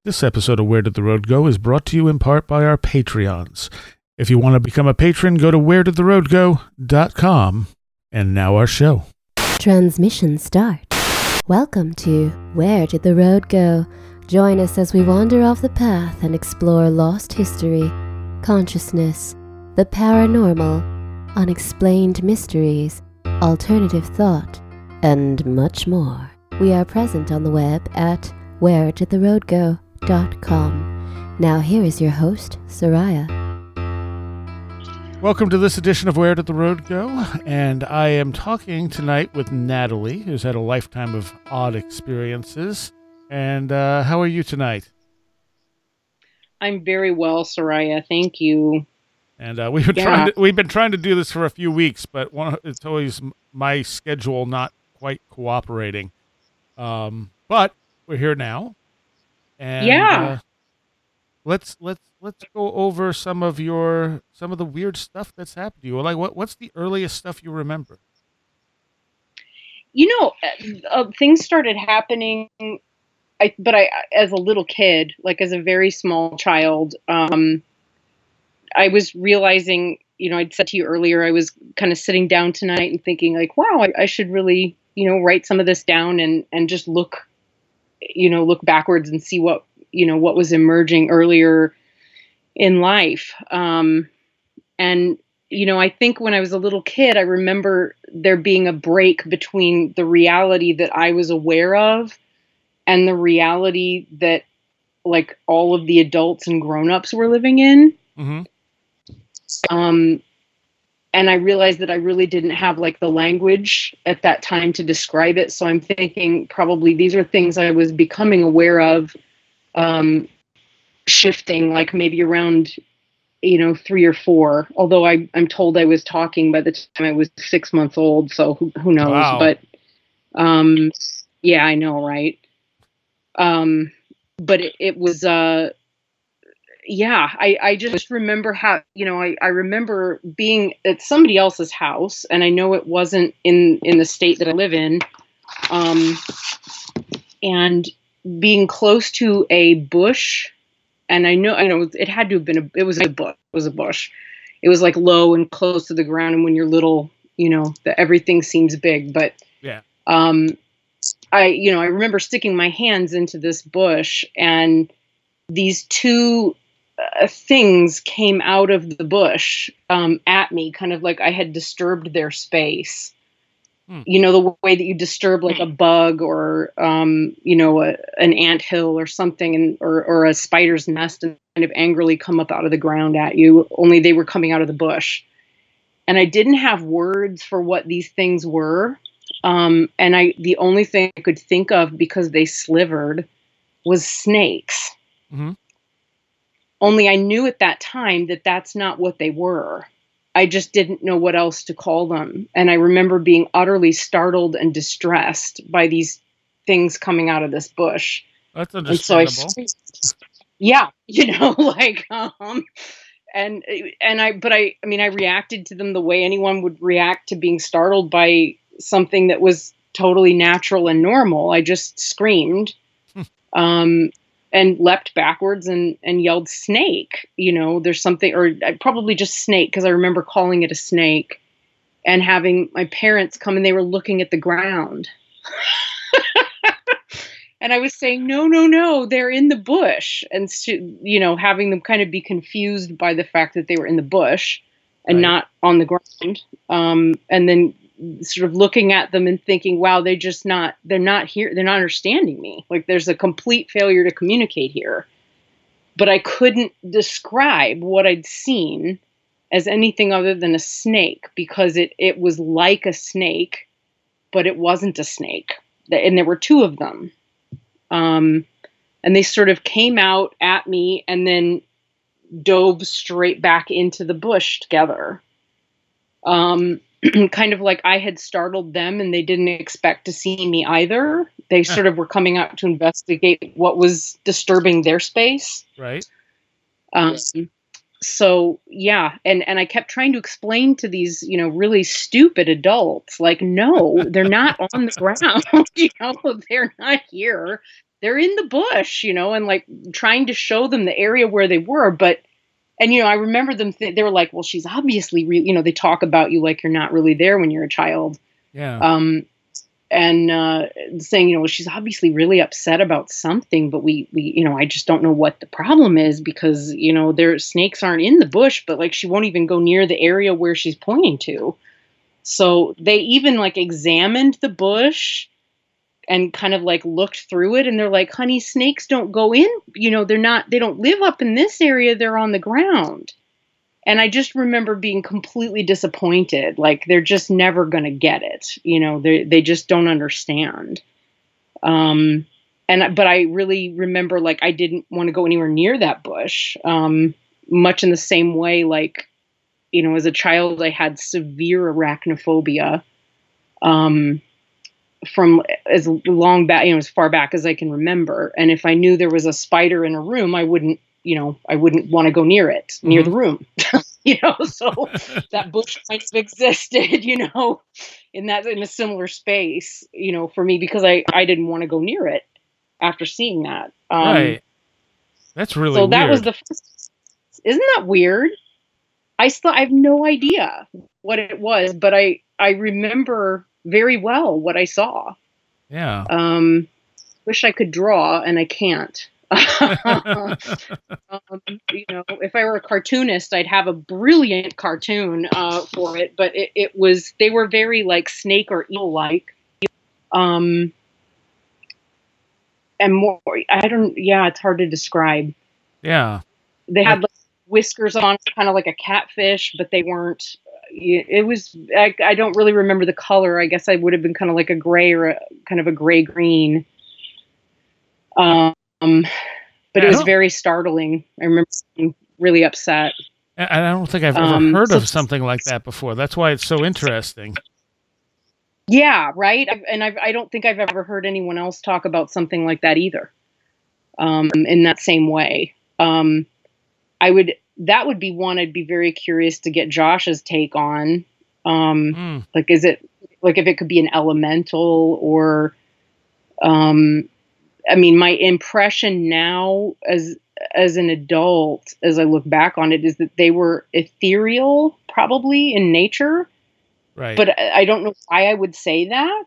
This episode of Where Did the Road Go is brought to you in part by our Patreons. If you want to become a patron, go to wheredidtheroadgo.com. And now our show. Transmission start. Welcome to Where Did the Road Go? Join us as we wander off the path and explore lost history, consciousness, the paranormal, unexplained mysteries, alternative thought, and much more. We are present on the web at wheredidtheroadgo.com. Now here is your host, Soraya. Welcome to this edition of Where Did the Road Go? And I am talking tonight with Natalie, who's had a lifetime of odd experiences. And how are you tonight? I'm very well, Soraya. Thank you. And we've been trying to do this for a few weeks, but it's always my schedule not quite cooperating. But we're here now. And let's go over some of the weird stuff that's happened to you. Like what's the earliest stuff you remember? Things started happening. I as a little kid, like as a very small child, I was realizing, I'd said to you earlier, I was kind of sitting down tonight and thinking like, wow, I should really, write some of this down and just look backwards and see what was emerging earlier in life. I think when I was a little kid, I remember there being a break between the reality that I was aware of and the reality that like all of the adults and grown-ups were living in. Mm-hmm. And I realized that I really didn't have like the language at that time to describe it. So I'm thinking probably these are things I was becoming aware of, shifting like maybe around, 3 or 4, although I'm told I was talking by the time I was 6 months old. So who knows, wow. But, yeah, I know. Right. But it was, I just remember how, I remember being at somebody else's house, and I know it wasn't in the state that I live in, and being close to a bush, and I know it had to have been it was a bush. It was like low and close to the ground, and when you're little, everything seems big, but yeah. I remember sticking my hands into this bush, and these two things came out of the bush at me, kind of like I had disturbed their space. The way that you disturb like a bug or, an anthill or something, or a spider's nest, and kind of angrily come up out of the ground at you, only they were coming out of the bush. And I didn't have words for what these things were. And the only thing I could think of, because they slivered, was snakes. Mm-hmm. Only I knew at that time that that's not what they were. I just didn't know what else to call them. And I remember being utterly startled and distressed by these things coming out of this bush. That's understandable. I reacted to them the way anyone would react to being startled by something that was totally natural and normal. I just screamed. And leapt backwards and yelled snake. There's something, or probably just snake, because I remember calling it a snake and having my parents come, and they were looking at the ground. And I was saying, no, they're in the bush. And, having them kind of be confused by the fact that they were in the bush and not on the ground. And then sort of looking at them and thinking, wow, they're not here. They're not understanding me. Like there's a complete failure to communicate here. But I couldn't describe what I'd seen as anything other than a snake, because it was like a snake, but it wasn't a snake. And there were 2 of them. And they sort of came out at me and then dove straight back into the bush together. Kind of like I had startled them and they didn't expect to see me either. They sort of were coming out to investigate what was disturbing their space. Right. So yeah. And I kept trying to explain to these, really stupid adults, like, no, they're not on the ground. They're not here. they're in the bush, and like trying to show them the area where they were. And I remember them, they were like, well, she's obviously, they talk about you like you're not really there when you're a child. Yeah. And saying, well, she's obviously really upset about something, but we, I just don't know what the problem is because, their snakes aren't in the bush, but like she won't even go near the area where she's pointing to. So they even like examined the bush and kind of like looked through it, and they're like, honey, snakes don't go in, they don't live up in this area. They're on the ground. And I just remember being completely disappointed. Like they're just never going to get it. They just don't understand. But I really remember like, I didn't want to go anywhere near that bush. Much in the same way, like, as a child, I had severe arachnophobia, from as long back, as far back as I can remember. And if I knew there was a spider in a room, I wouldn't want to go near it, near the room, so that bush kind of existed, in a similar space, for me, because I didn't want to go near it after seeing that. Right. That's really so weird. That was the first. Isn't that weird? I have no idea what it was, but I remember very well what I saw. Yeah. Wish I could draw, and I can't. If I were a cartoonist, I'd have a brilliant cartoon for it, but they were very like snake or eel like, and more, it's hard to describe. Yeah. They had like whiskers on, kind of like a catfish, but they weren't, it was, I don't really remember the color. I guess I would have been kind of like a gray or kind of a gray green. But it was very startling. I remember being really upset. And I don't think I've ever heard of something like that before. That's why it's so interesting. Yeah, right. I don't think I've ever heard anyone else talk about something like that either. In that same way. That would be one I'd be very curious to get Josh's take on. Like, is it like if it could be an elemental or, my impression now as an adult, as I look back on it, is that they were ethereal, probably in nature. Right. But I don't know why I would say that.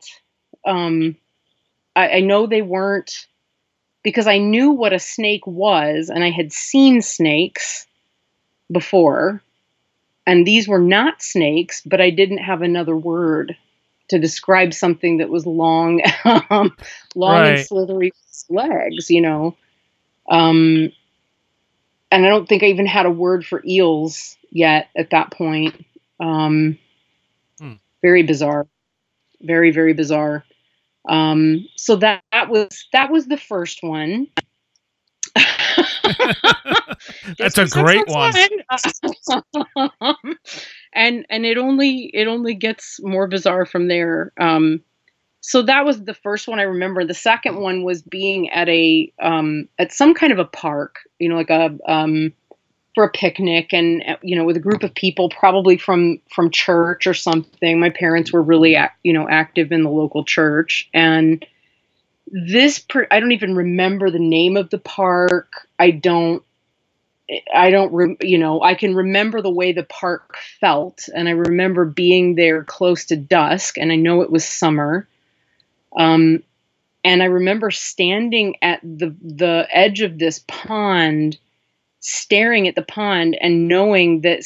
I know they weren't, because I knew what a snake was, and I had seen snakes before, and these were not snakes, but I didn't have another word to describe something that was long, Right. and slithery legs, and I don't think I even had a word for eels yet at that point. Very bizarre, very, very bizarre. So that was the first one. That's a great one. And it only gets more bizarre from there. So that was the first one I remember. The second one was being at at some kind of a park, like for a picnic, and with a group of people, probably from church or something. My parents were really active in the local church, and I don't even remember the name of the park. I can remember the way the park felt, and I remember being there close to dusk, and I know it was summer. And I remember standing at the edge of this pond, staring at the pond, and knowing that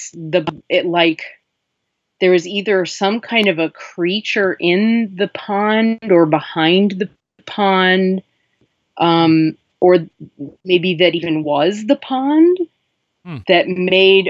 there was either some kind of a creature in the pond or behind the pond, or maybe that even was the pond that made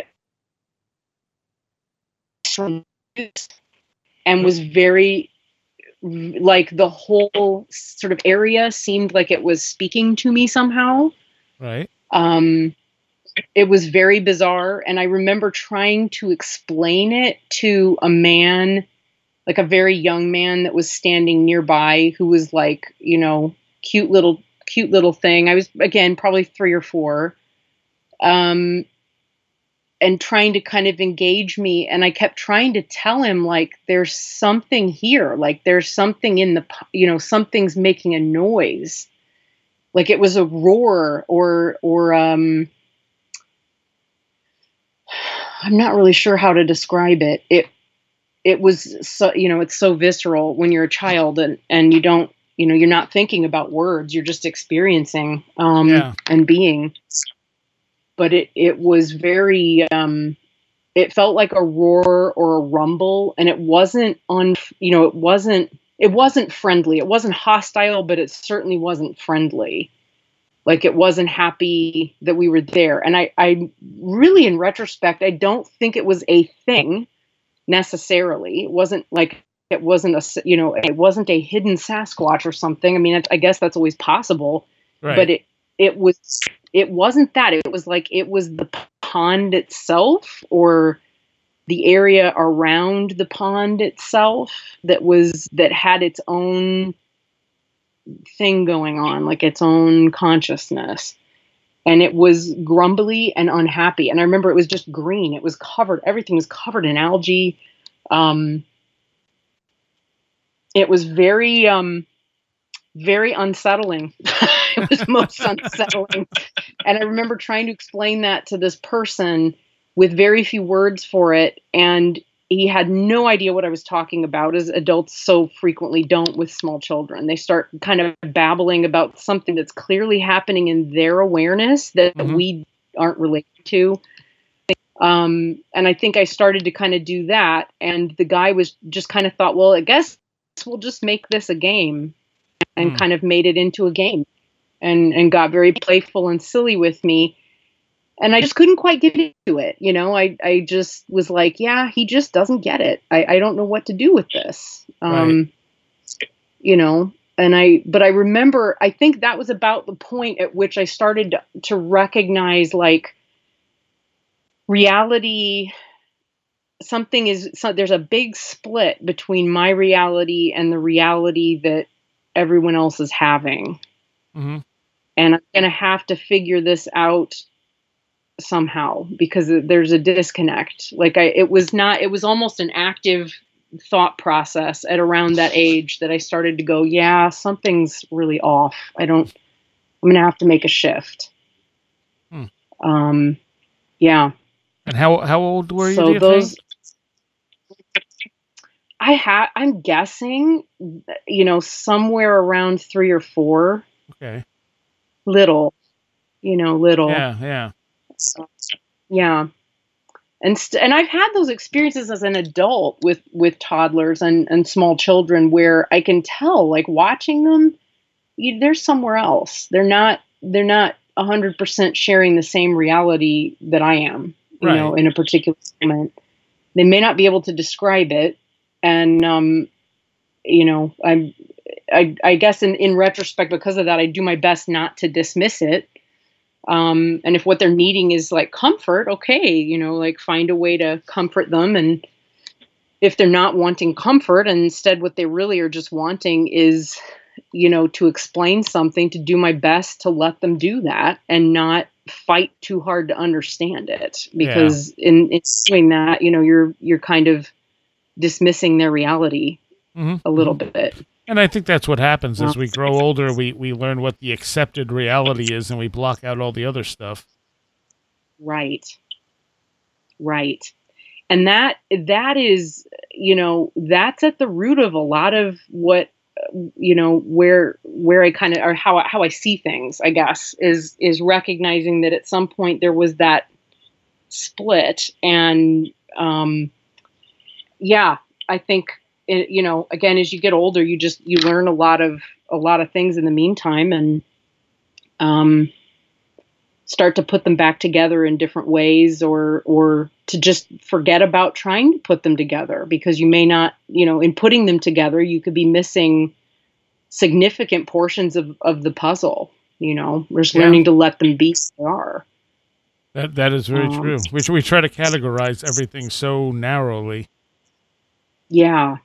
and was very, like, the whole sort of area seemed like it was speaking to me somehow. Right. It was very bizarre, and I remember trying to explain it to a man, like a very young man that was standing nearby, who was like, cute little thing. I was, again, probably 3 or 4, and trying to kind of engage me. And I kept trying to tell him, like, there's something here, like there's something in something's making a noise. like it was a roar, or I'm not really sure how to describe it. It was so, it's so visceral when you're a child, and you don't, you're not thinking about words, you're just experiencing and being. But it was very it felt like a roar or a rumble, and it wasn't it wasn't friendly. It wasn't hostile, but it certainly wasn't friendly. Like, it wasn't happy that we were there. And I really, in retrospect, I don't think it was a thing necessarily. It wasn't like, it wasn't it wasn't a hidden Sasquatch or something. I mean, I guess that's always possible, right. But it wasn't that. It was like, it was the pond itself, or the area around the pond itself, that had its own thing going on, like its own consciousness. And it was grumbly and unhappy. And I remember it was just green. It was everything was covered in algae. It was very, very unsettling. It was most unsettling. And I remember trying to explain that to this person with very few words for it. And he had no idea what I was talking about, as adults so frequently don't with small children. They start kind of babbling about something that's clearly happening in their awareness that we aren't related to. And I think I started to kind of do that. And the guy was just kind of thought, well, I guess we'll just make this a game, and kind of made it into a game, and got very playful and silly with me. And I just couldn't quite get into it. I just was like, yeah, he just doesn't get it. I don't know what to do with this. Right. But I remember, I think that was about the point at which I started to recognize, like, reality, there's a big split between my reality and the reality that everyone else is having. Mm-hmm. And I'm going to have to figure this out somehow, because there's a disconnect. Like, it was almost an active thought process at around that age that I started to go, yeah, something's really off. I'm going to have to make a shift. Yeah. And how old were you? So do you think? I'm guessing, somewhere around 3 or 4. Okay. Little. Yeah. So, yeah. And I've had those experiences as an adult with toddlers and small children, where I can tell, like, watching them, they're somewhere else. They're not 100% sharing the same reality that I am, in a particular moment. They may not be able to describe it. And, I guess in retrospect, because of that, I do my best not to dismiss it. And if what they're needing is, like, comfort, okay, like, find a way to comfort them. And if they're not wanting comfort, and instead what they really are just wanting is, to explain something, to do my best to let them do that and not fight too hard to understand it. Because in doing that, you're kind of dismissing their reality a little bit. And I think that's what happens as we grow older. We learn what the accepted reality is, and we block out all the other stuff. Right. And that is, that's at the root of a lot of what, where I kind of, or how I see things, I guess, is recognizing that at some point there was that split. And, I think, again, as you get older, you learn a lot of things in the meantime, and start to put them back together in different ways, or to just forget about trying to put them together, because you may not, in putting them together, you could be missing significant portions of the puzzle. We're just learning to let them be as they are. That is very true. We try to categorize everything so narrowly. Yeah.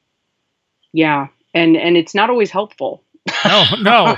And it's not always helpful. No.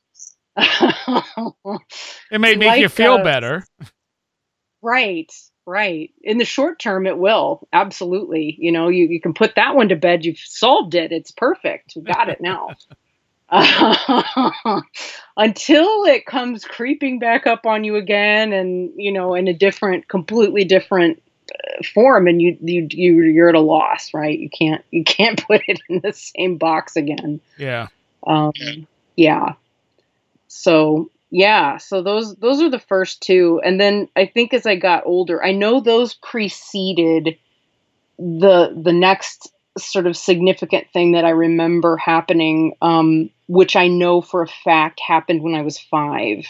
It may make you feel better. Right. In the short term, it will. Absolutely. You can put that one to bed. You've solved it. It's perfect. You got it now. Until it comes creeping back up on you again, and in a completely different form, and you're at a loss, right? You can't put it in the same box again. Yeah. Yeah. So those are the first two, and then I think as I got older, I know those preceded the next sort of significant thing that I remember happening, which I know for a fact happened when I was 5.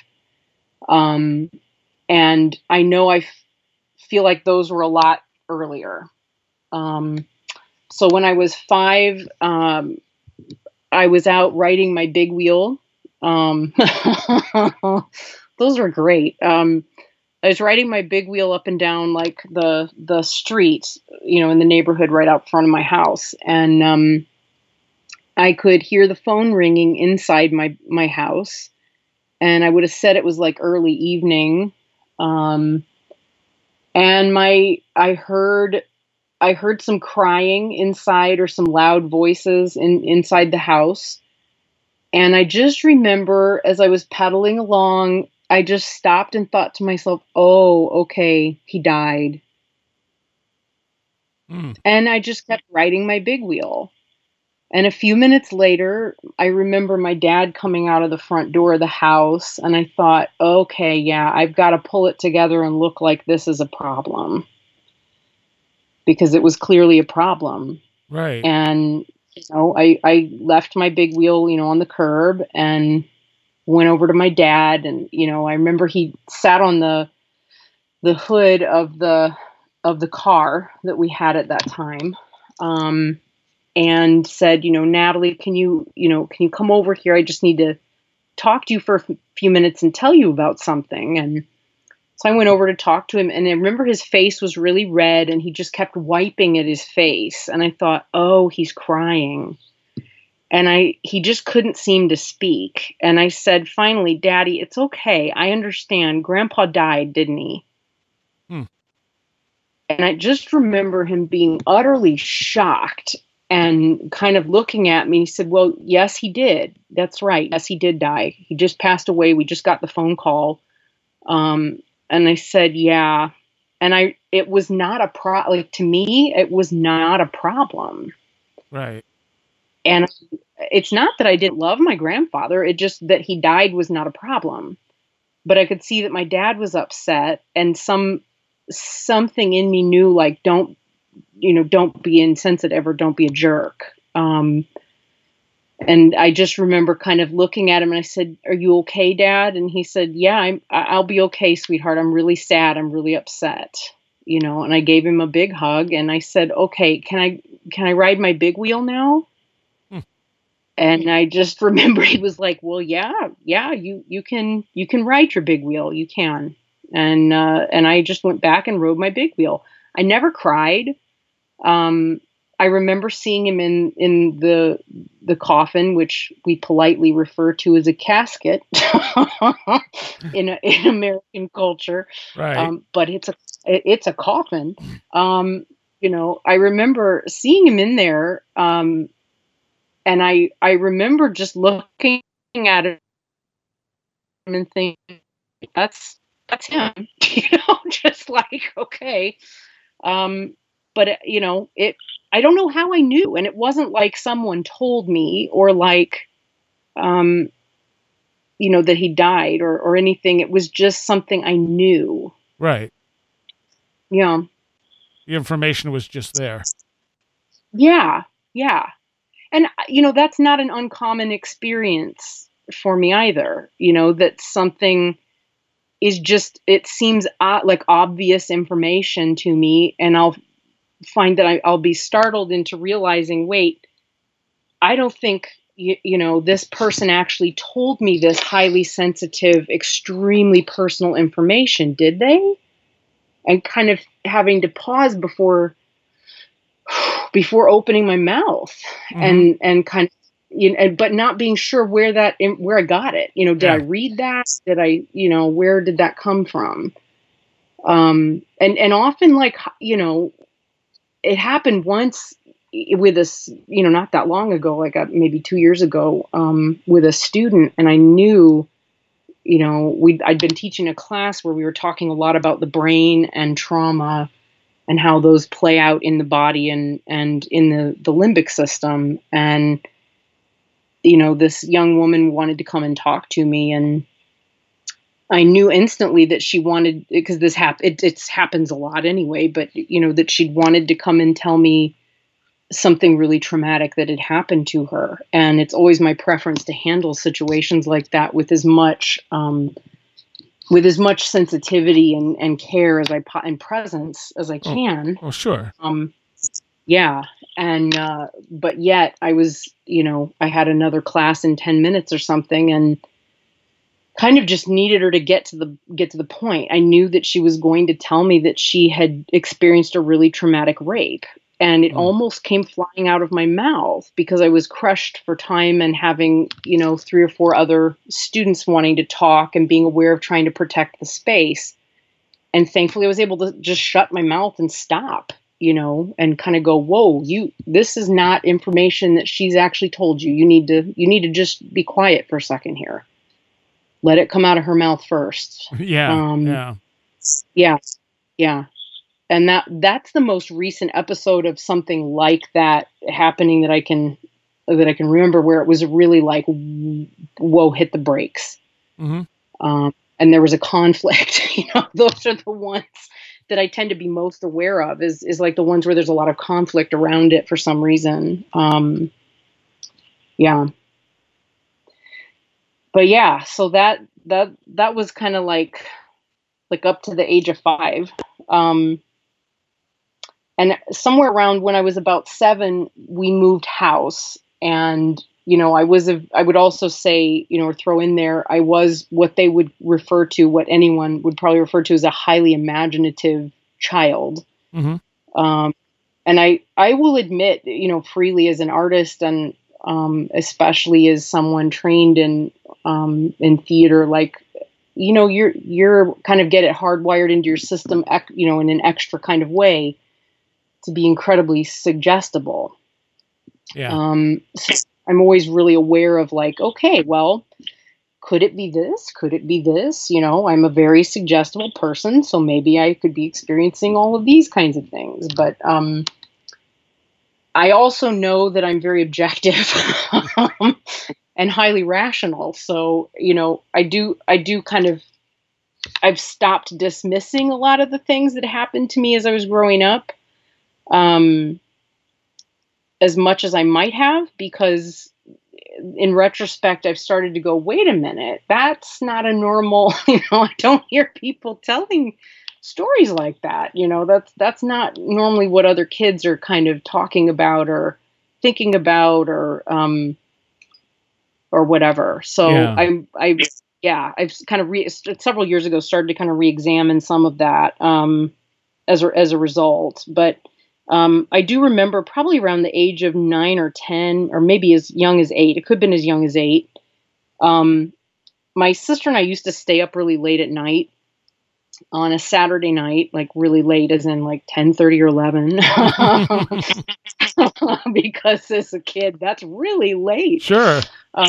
And I know feel like those were a lot earlier. So when I was 5, I was out riding my big wheel. Those were great. I was riding my big wheel up and down like the street, in the neighborhood right out front of my house, and I could hear the phone ringing inside my house, and I would have said it was like early evening, and I heard some crying inside, or some loud voices inside the house, and I just remember as I was pedaling along, I just stopped and thought to myself, oh, okay, he died. And I just kept riding my big wheel. And a few minutes later, I remember my dad coming out of the front door of the house, and I thought, okay, yeah, I've got to pull it together and look like this is a problem. Because it was clearly a problem. Right. And, I left my big wheel, on the curb, and went over to my dad, and I remember he sat on the hood of the car that we had at that time, and said, Natalie, can you come over here? I just need to talk to you for a few minutes and tell you about something. And so I went over to talk to him, and I remember his face was really red, and he just kept wiping at his face, and I thought, oh, he's crying. And he just couldn't seem to speak. And I said, finally, Daddy, it's okay. I understand. Grandpa died, didn't he? And I just remember him being utterly shocked and kind of looking at me. He said, well, yes, he did. That's right. Yes, he did die. He just passed away. We just got the phone call. And I said, yeah. And it was not a to me, it was not a problem. Right. And it's not that I didn't love my grandfather. It just that he died was not a problem. But I could see that my dad was upset, and something in me knew, like, don't be insensitive, or don't be a jerk. And I just remember kind of looking at him, and I said, are you okay, Dad? And he said, yeah, I'll be okay, sweetheart. I'm really sad. I'm really upset. And I gave him a big hug, and I said, okay, can I ride my big wheel now? And I just remember he was like, well, yeah, you can ride your big wheel. You can. And I just went back and rode my big wheel. I never cried. I remember seeing him in the coffin, which we politely refer to as a casket in American culture. Right. But it's a coffin. I remember seeing him in there. And I remember just looking at him and thinking, that's him, just like, okay. But I don't know how I knew. And it wasn't like someone told me, or like, that he died or anything. It was just something I knew. Right. Yeah. The information was just there. Yeah. Yeah. And, that's not an uncommon experience for me either, that something is just, it seems like obvious information to me. And I'll find that I'll be startled into realizing, wait, I don't think, this person actually told me this highly sensitive, extremely personal information, did they? And kind of having to pause before opening my mouth, and kind of, but not being sure where I got it. Did I read that? Did I, where did that come from? And often, like, it happened once with this, not that long ago, like maybe 2 years ago, with a student, and I knew, I'd been teaching a class where we were talking a lot about the brain and trauma and how those play out in the body and in the limbic system. And, this young woman wanted to come and talk to me, and I knew instantly that she wanted, because this it happens a lot anyway, but that she'd wanted to come and tell me something really traumatic that had happened to her. And it's always my preference to handle situations like that with as much sensitivity and care and presence as I can. Oh, sure. Yeah. And, but yet I was, I had another class in 10 minutes or something, and kind of just needed her to get to the point. I knew that she was going to tell me that she had experienced a really traumatic rape, and it almost came flying out of my mouth because I was crushed for time and having, 3 or 4 other students wanting to talk and being aware of trying to protect the space. And thankfully I was able to just shut my mouth and stop, and kind of go, whoa, this is not information that she's actually told you. You need to just be quiet for a second here. Let it come out of her mouth first. Yeah. Yeah. And that's the most recent episode of something like that happening that I can remember, where it was really like, whoa, hit the brakes. Mm-hmm. And there was a conflict. Those are the ones that I tend to be most aware of, is like the ones where there's a lot of conflict around it for some reason. Yeah. But yeah, so that was kind of like up to the age of 5. And somewhere around when I was about 7, we moved house. And, I would also say, or throw in there, I was what they would refer to, what anyone would probably refer to as a highly imaginative child. Mm-hmm. And I will admit, freely, as an artist, and especially as someone trained in theater, like, you're kind of get it hardwired into your system, in an extra kind of way, to be incredibly suggestible. Yeah. So I'm always really aware of, like, okay, well, could it be this? Could it be this? I'm a very suggestible person, so maybe I could be experiencing all of these kinds of things. But I also know that I'm very objective and highly rational. So, I do kind of, I've stopped dismissing a lot of the things that happened to me as I was growing up, as much as I might have, because in retrospect, I've started to go, wait a minute, that's not a normal, I don't hear people telling stories like that. That's not normally what other kids are kind of talking about or thinking about, or whatever. So yeah. I've kind of several years ago started to kind of re-examine some of that, as a result. But I do remember probably around the age of 9 or 10, or maybe as young as 8. It could have been as young as 8. My sister and I used to stay up really late at night on a Saturday night, like really late, as in like 10:30 or 11, because as a kid, that's really late. Sure.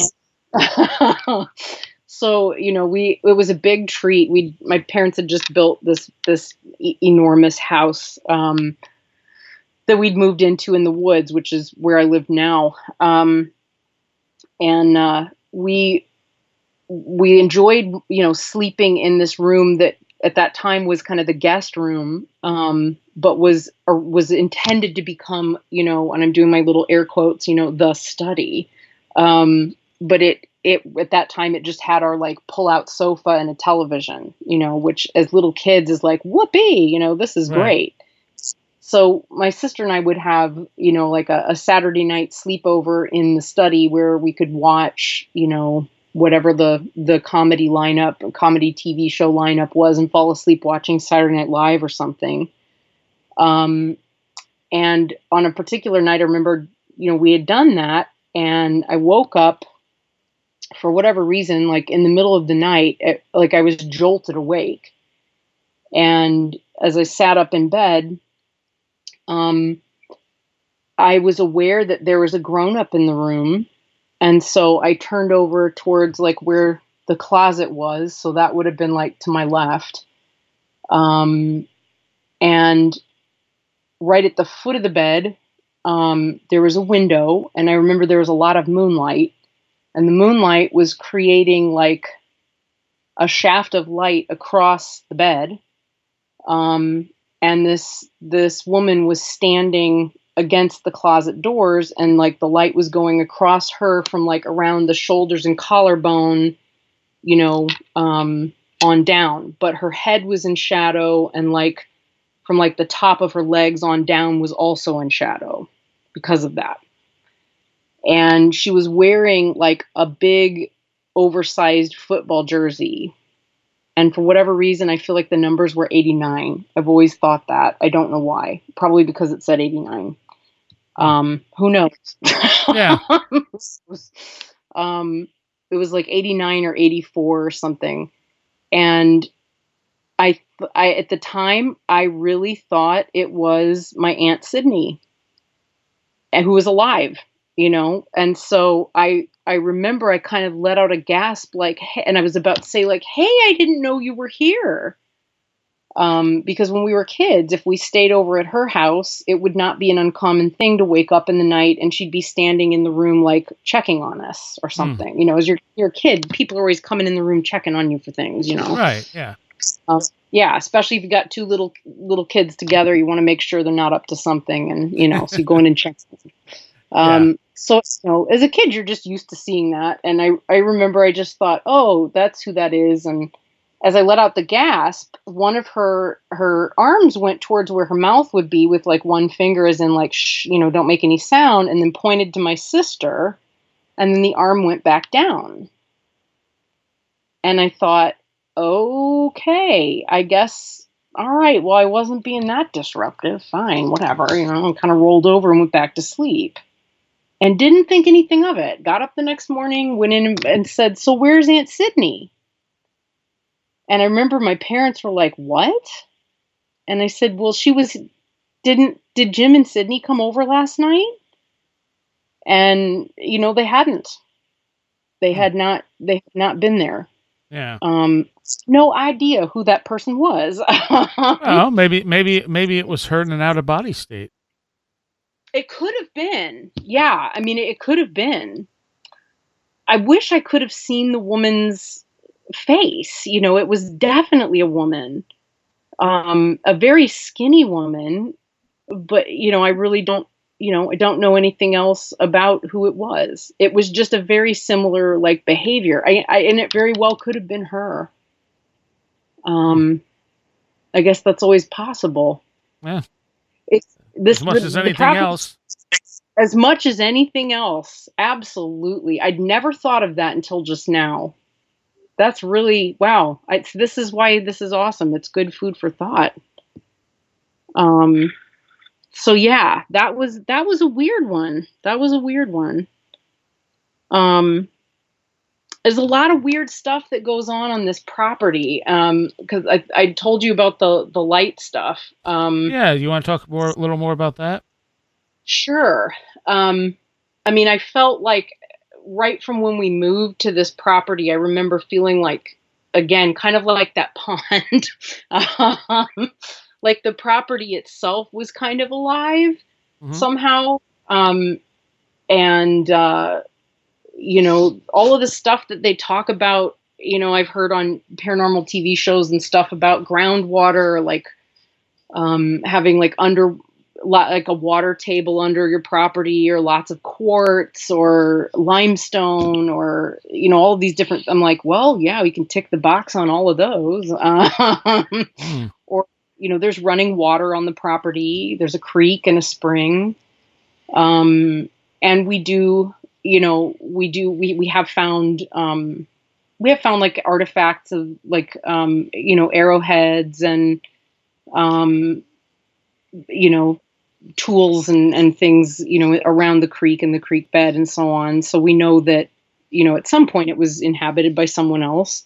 So, it was a big treat. My parents had just built this enormous house, that we'd moved into in the woods, which is where I live now. And we enjoyed, sleeping in this room that at that time was kind of the guest room, but was intended to become, and I'm doing my little air quotes, the study. But it at that time, it just had our like pull out sofa and a television, which as little kids is like, whoopee, this is great. So my sister and I would have, like a Saturday night sleepover in the study where we could watch, whatever the comedy TV show lineup was, and fall asleep watching Saturday Night Live or something. And on a particular night, I remember, we had done that, and I woke up for whatever reason, like in the middle of the night, like I was jolted awake. And as I sat up in bed, I was aware that there was a grown-up in the room. And so I turned over towards like where the closet was. So that would have been like to my left. And right at the foot of the bed, there was a window. And I remember there was a lot of moonlight. And the moonlight was creating like a shaft of light across the bed. And this woman was standing against the closet doors, and like the light was going across her from like around the shoulders and collarbone, on down. But her head was in shadow, and like from like the top of her legs on down was also in shadow because of that. And she was wearing like a big oversized football jersey. And for whatever reason, I feel like the numbers were 89. I've always thought that. I don't know why. Probably because it said 89. Who knows? Yeah. It was like 89 or 84 or something. And I at the time, I really thought it was my Aunt Sydney, and who was alive, And so I remember I kind of let out a gasp, like, hey, and I was about to say like, "Hey, I didn't know you were here." Because when we were kids, if we stayed over at her house, it would not be an uncommon thing to wake up in the night and she'd be standing in the room, like checking on us or something. As you're a kid, people are always coming in the room checking on you for things. Right? Yeah. Yeah, especially if you got two little kids together, you want to make sure they're not up to something, and so you go in and check something. So as a kid, you're just used to seeing that, and I remember I just thought, oh, that's who that is, and as I let out the gasp, one of her arms went towards where her mouth would be with like one finger, as in like, shh, don't make any sound, and then pointed to my sister, and then the arm went back down, and I thought, okay, I guess, all right, well, I wasn't being that disruptive. Fine, whatever, and kind of rolled over and went back to sleep and didn't think anything of it. Got up the next morning, went in and said, "So where's Aunt Sydney?" And I remember my parents were like, "What?" And I said, "Well, did Jim and Sydney come over last night?" And, they hadn't. They had not been there. Yeah. No idea who that person was. Well, maybe it was her in an out of body state. It could have been. Yeah. I mean, it could have been. I wish I could have seen the woman's face. It was definitely a woman, a very skinny woman, but, I really don't, I don't know anything else about who it was. It was just a very similar like behavior. And it very well could have been her. I guess that's always possible. Yeah. As much as anything else. As much as anything else. Absolutely. I'd never thought of that until just now. That's really, wow. This is why this is awesome. It's good food for thought. So yeah, that was a weird one. There's a lot of weird stuff that goes on this property. Because I told you about the light stuff. Yeah, you want to talk a little more about that? Sure. I mean, I felt like right from when we moved to this property, I remember feeling like, again, kind of like that pond. Like the property itself was kind of alive somehow. And all of the stuff that they talk about, I've heard on paranormal TV shows and stuff about groundwater, like having like a water table under your property, or lots of quartz or limestone, or, all of these different, I'm like, well, yeah, we can tick the box on all of those. Or, there's running water on the property. There's a creek and a spring. And we have found like artifacts of like, arrowheads and, tools and things, around the creek and the creek bed and so on. So we know that, at some point it was inhabited by someone else,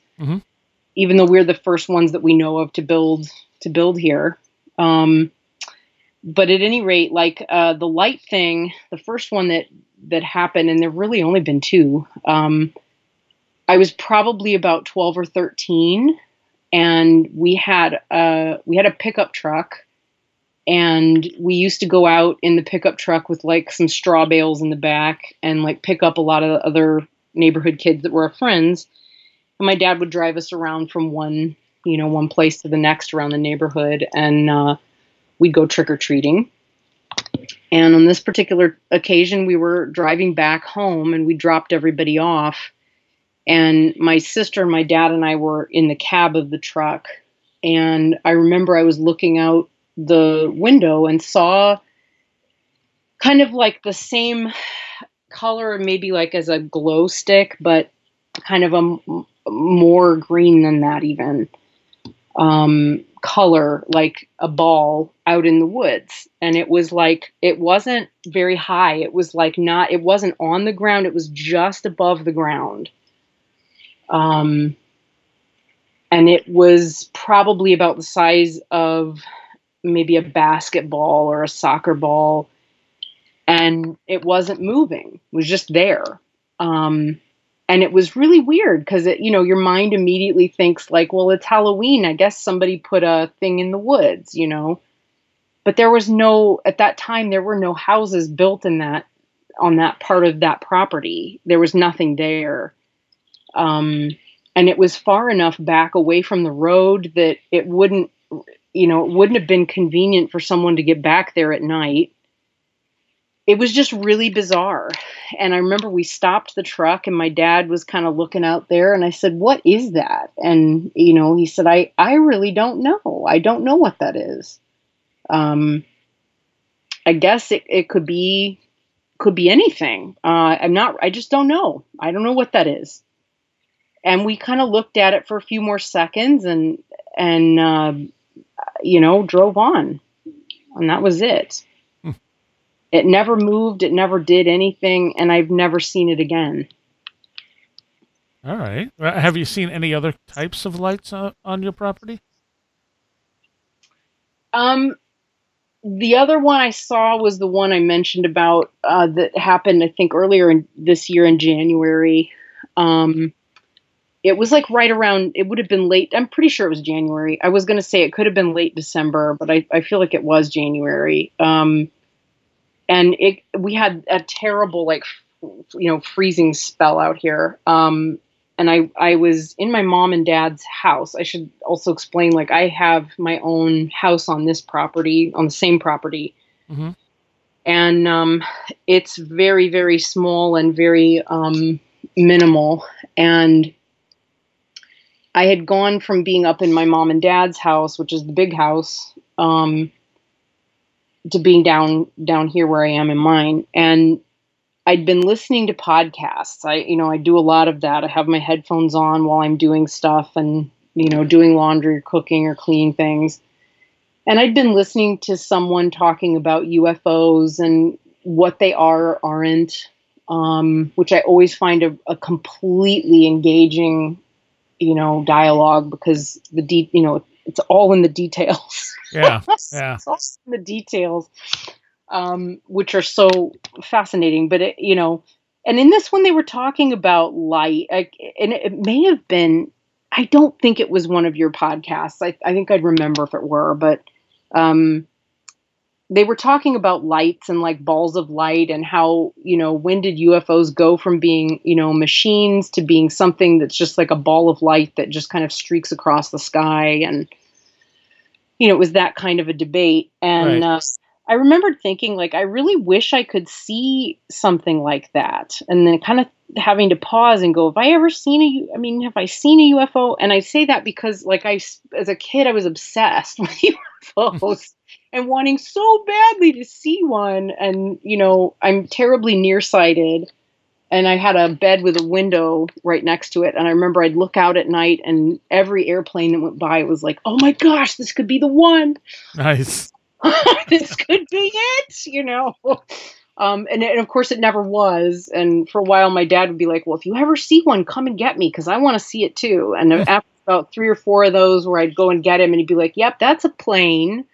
even though we're the first ones that we know of to build here. But at any rate, like the light thing, the first one that happened, and there've really only been two. I was probably about 12 or 13, and we had a pickup truck, and we used to go out in the pickup truck with like some straw bales in the back and like pick up a lot of other neighborhood kids that were our friends. And my dad would drive us around from one place to the next around the neighborhood, and we'd go trick-or-treating. And on this particular occasion, we were driving back home, and we dropped everybody off. And my sister, my dad, and I were in the cab of the truck. And I remember I was looking out the window and saw kind of like the same color, maybe like as a glow stick, but kind of a more green than that even. Color, like a ball out in the woods. And it was like, it wasn't very high. It was like it wasn't on the ground. It was just above the ground. And it was probably about the size of maybe a basketball or a soccer ball. And it wasn't moving. It was just there. And it was really weird because, your mind immediately thinks like, well, it's Halloween. I guess somebody put a thing in the woods, But there was at that time, there were no houses built on that part of that property. There was nothing there. And it was far enough back away from the road that it wouldn't have been convenient for someone to get back there at night. It was just really bizarre. And I remember we stopped the truck and my dad was kind of looking out there and I said, "What is that?" And, he said, I really don't know. I don't know what that is. I guess it could be anything. I just don't know. I don't know what that is. And we kind of looked at it for a few more seconds and drove on. And that was it. It never moved. It never did anything. And I've never seen it again. All right. Have you seen any other types of lights on your property? The other one I saw was the one I mentioned about that happened, I think, earlier this year in January. It was like right around, it would have been late. I'm pretty sure it was January. I was going to say it could have been late December, but I feel like it was January. And we had a terrible, freezing spell out here. And I was in my mom and dad's house. I should also explain, I have my own house on this property, on the same property. Mm-hmm. And it's very, very small and very minimal. And I had gone from being up in my mom and dad's house, which is the big house, to being down here where I am in mine. And I'd been listening to podcasts. I do a lot of that. I have my headphones on while I'm doing stuff and, doing laundry or cooking or cleaning things. And I'd been listening to someone talking about UFOs and what they are or aren't, which I always find a completely engaging, dialogue because it's all in the details. Yeah. It's all in the details, which are so fascinating. But and in this one they were talking about light, and it may have been. I don't think it was one of your podcasts. I think I'd remember if it were, but they were talking about lights and like balls of light and how, when did UFOs go from being, machines to being something that's just like a ball of light that just kind of streaks across the sky. And, it was that kind of a debate. And right. I remembered thinking, I really wish I could see something like that. And then kind of having to pause and go, have I seen a UFO? And I say that because as a kid, I was obsessed with UFOs. And wanting so badly to see one. And, I'm terribly nearsighted. And I had a bed with a window right next to it. And I remember I'd look out at night and every airplane that went by was like, oh my gosh, this could be the one. Nice. This could be it, And of course it never was. And for a while my dad would be like, well, if you ever see one, come and get me because I want to see it too. And after about 3 or 4 of those where I'd go and get him and he'd be like, yep, that's a plane.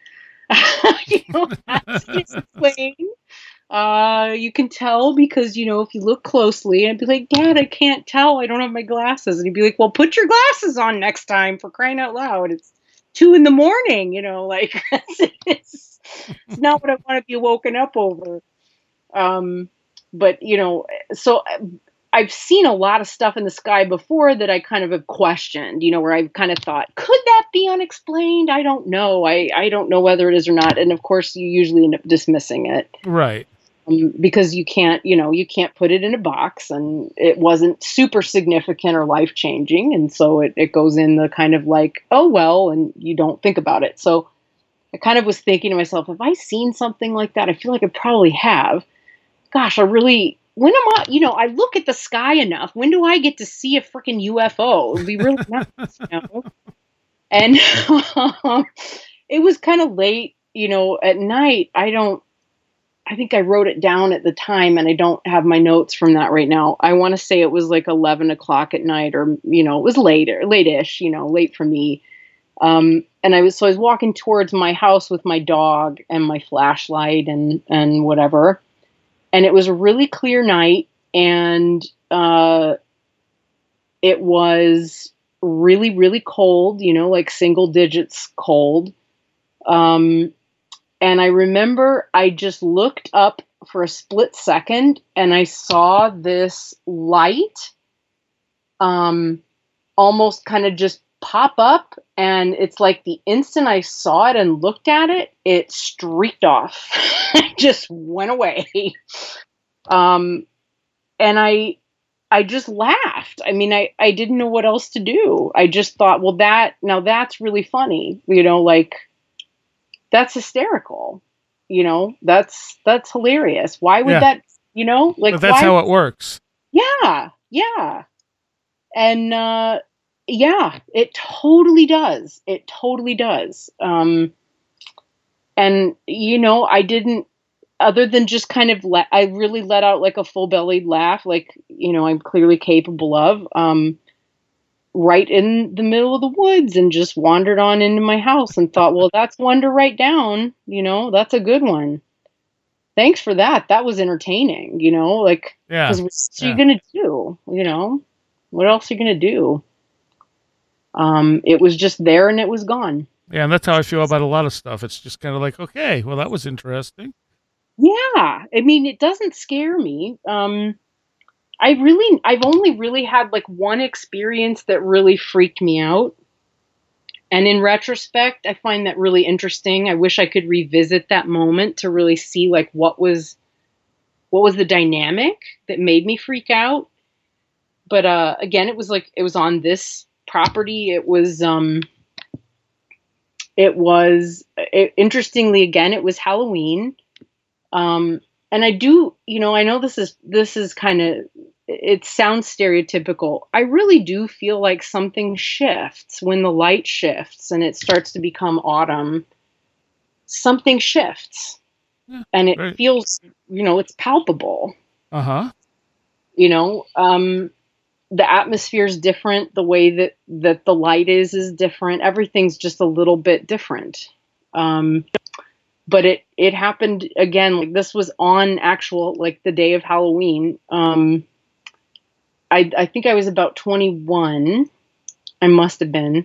You don't have to explain. You can tell because, if you look closely, and I'd be like, Dad, I can't tell. I don't have my glasses. And he'd be like, well, put your glasses on next time, for crying out loud. It's 2 a.m, like it's not what I want to be woken up over. But, so I've seen a lot of stuff in the sky before that I kind of have questioned, where I've kind of thought, could that be unexplained? I don't know. I don't know whether it is or not. And of course, you usually end up dismissing it. Right. Because you can't put it in a box, and it wasn't super significant or life changing. And so it goes in the kind of like, oh, well, and you don't think about it. So I kind of was thinking to myself, have I seen something like that? I feel like I probably have. Gosh, when am I, I look at the sky enough. When do I get to see a freaking UFO? It would be really nice, And it was kind of late, at night. I think I wrote it down at the time, and I don't have my notes from that right now. I want to say it was like 11 o'clock at night, or, it was late-ish, late for me. And I was walking towards my house with my dog and my flashlight and whatever. And it was a really clear night, and it was really, really cold, like single digits cold. And I remember I just looked up for a split second, and I saw this light almost kind of just pop up. And it's like the instant I saw it and looked at it, it streaked off. It just went away. And I just laughed. I mean, I didn't know what else to do. I just thought, well, that's really funny. Like, that's hysterical. That's hilarious. Why would that, like, but that's how it works. Yeah. Yeah. And, yeah, it totally does. It totally does. And, I didn't, other than just kind of, I really let out like a full bellied laugh, like, I'm clearly capable of, right in the middle of the woods, and just wandered on into my house and thought, well, that's one to write down. That's a good one. Thanks for that. That was entertaining, like, yeah. What are you going to do? What else are you going to do? It was just there, and it was gone. Yeah. And that's how I feel about a lot of stuff. It's just kind of like, okay, well, that was interesting. Yeah. I mean, it doesn't scare me. I've only really had like one experience that really freaked me out. And in retrospect, I find that really interesting. I wish I could revisit that moment to really see like what was the dynamic that made me freak out. But again, it was on this property. Interestingly, again, it was Halloween. And I do, I know this is kind of, it sounds stereotypical. I really do feel like something shifts when the light shifts and it starts to become autumn. Something shifts, and it feels, it's palpable. Uh-huh. The atmosphere is different. The way that the light is different. Everything's just a little bit different. But it happened again. Like, this was on actual, like, the day of Halloween. I think I was about 21. I must have been.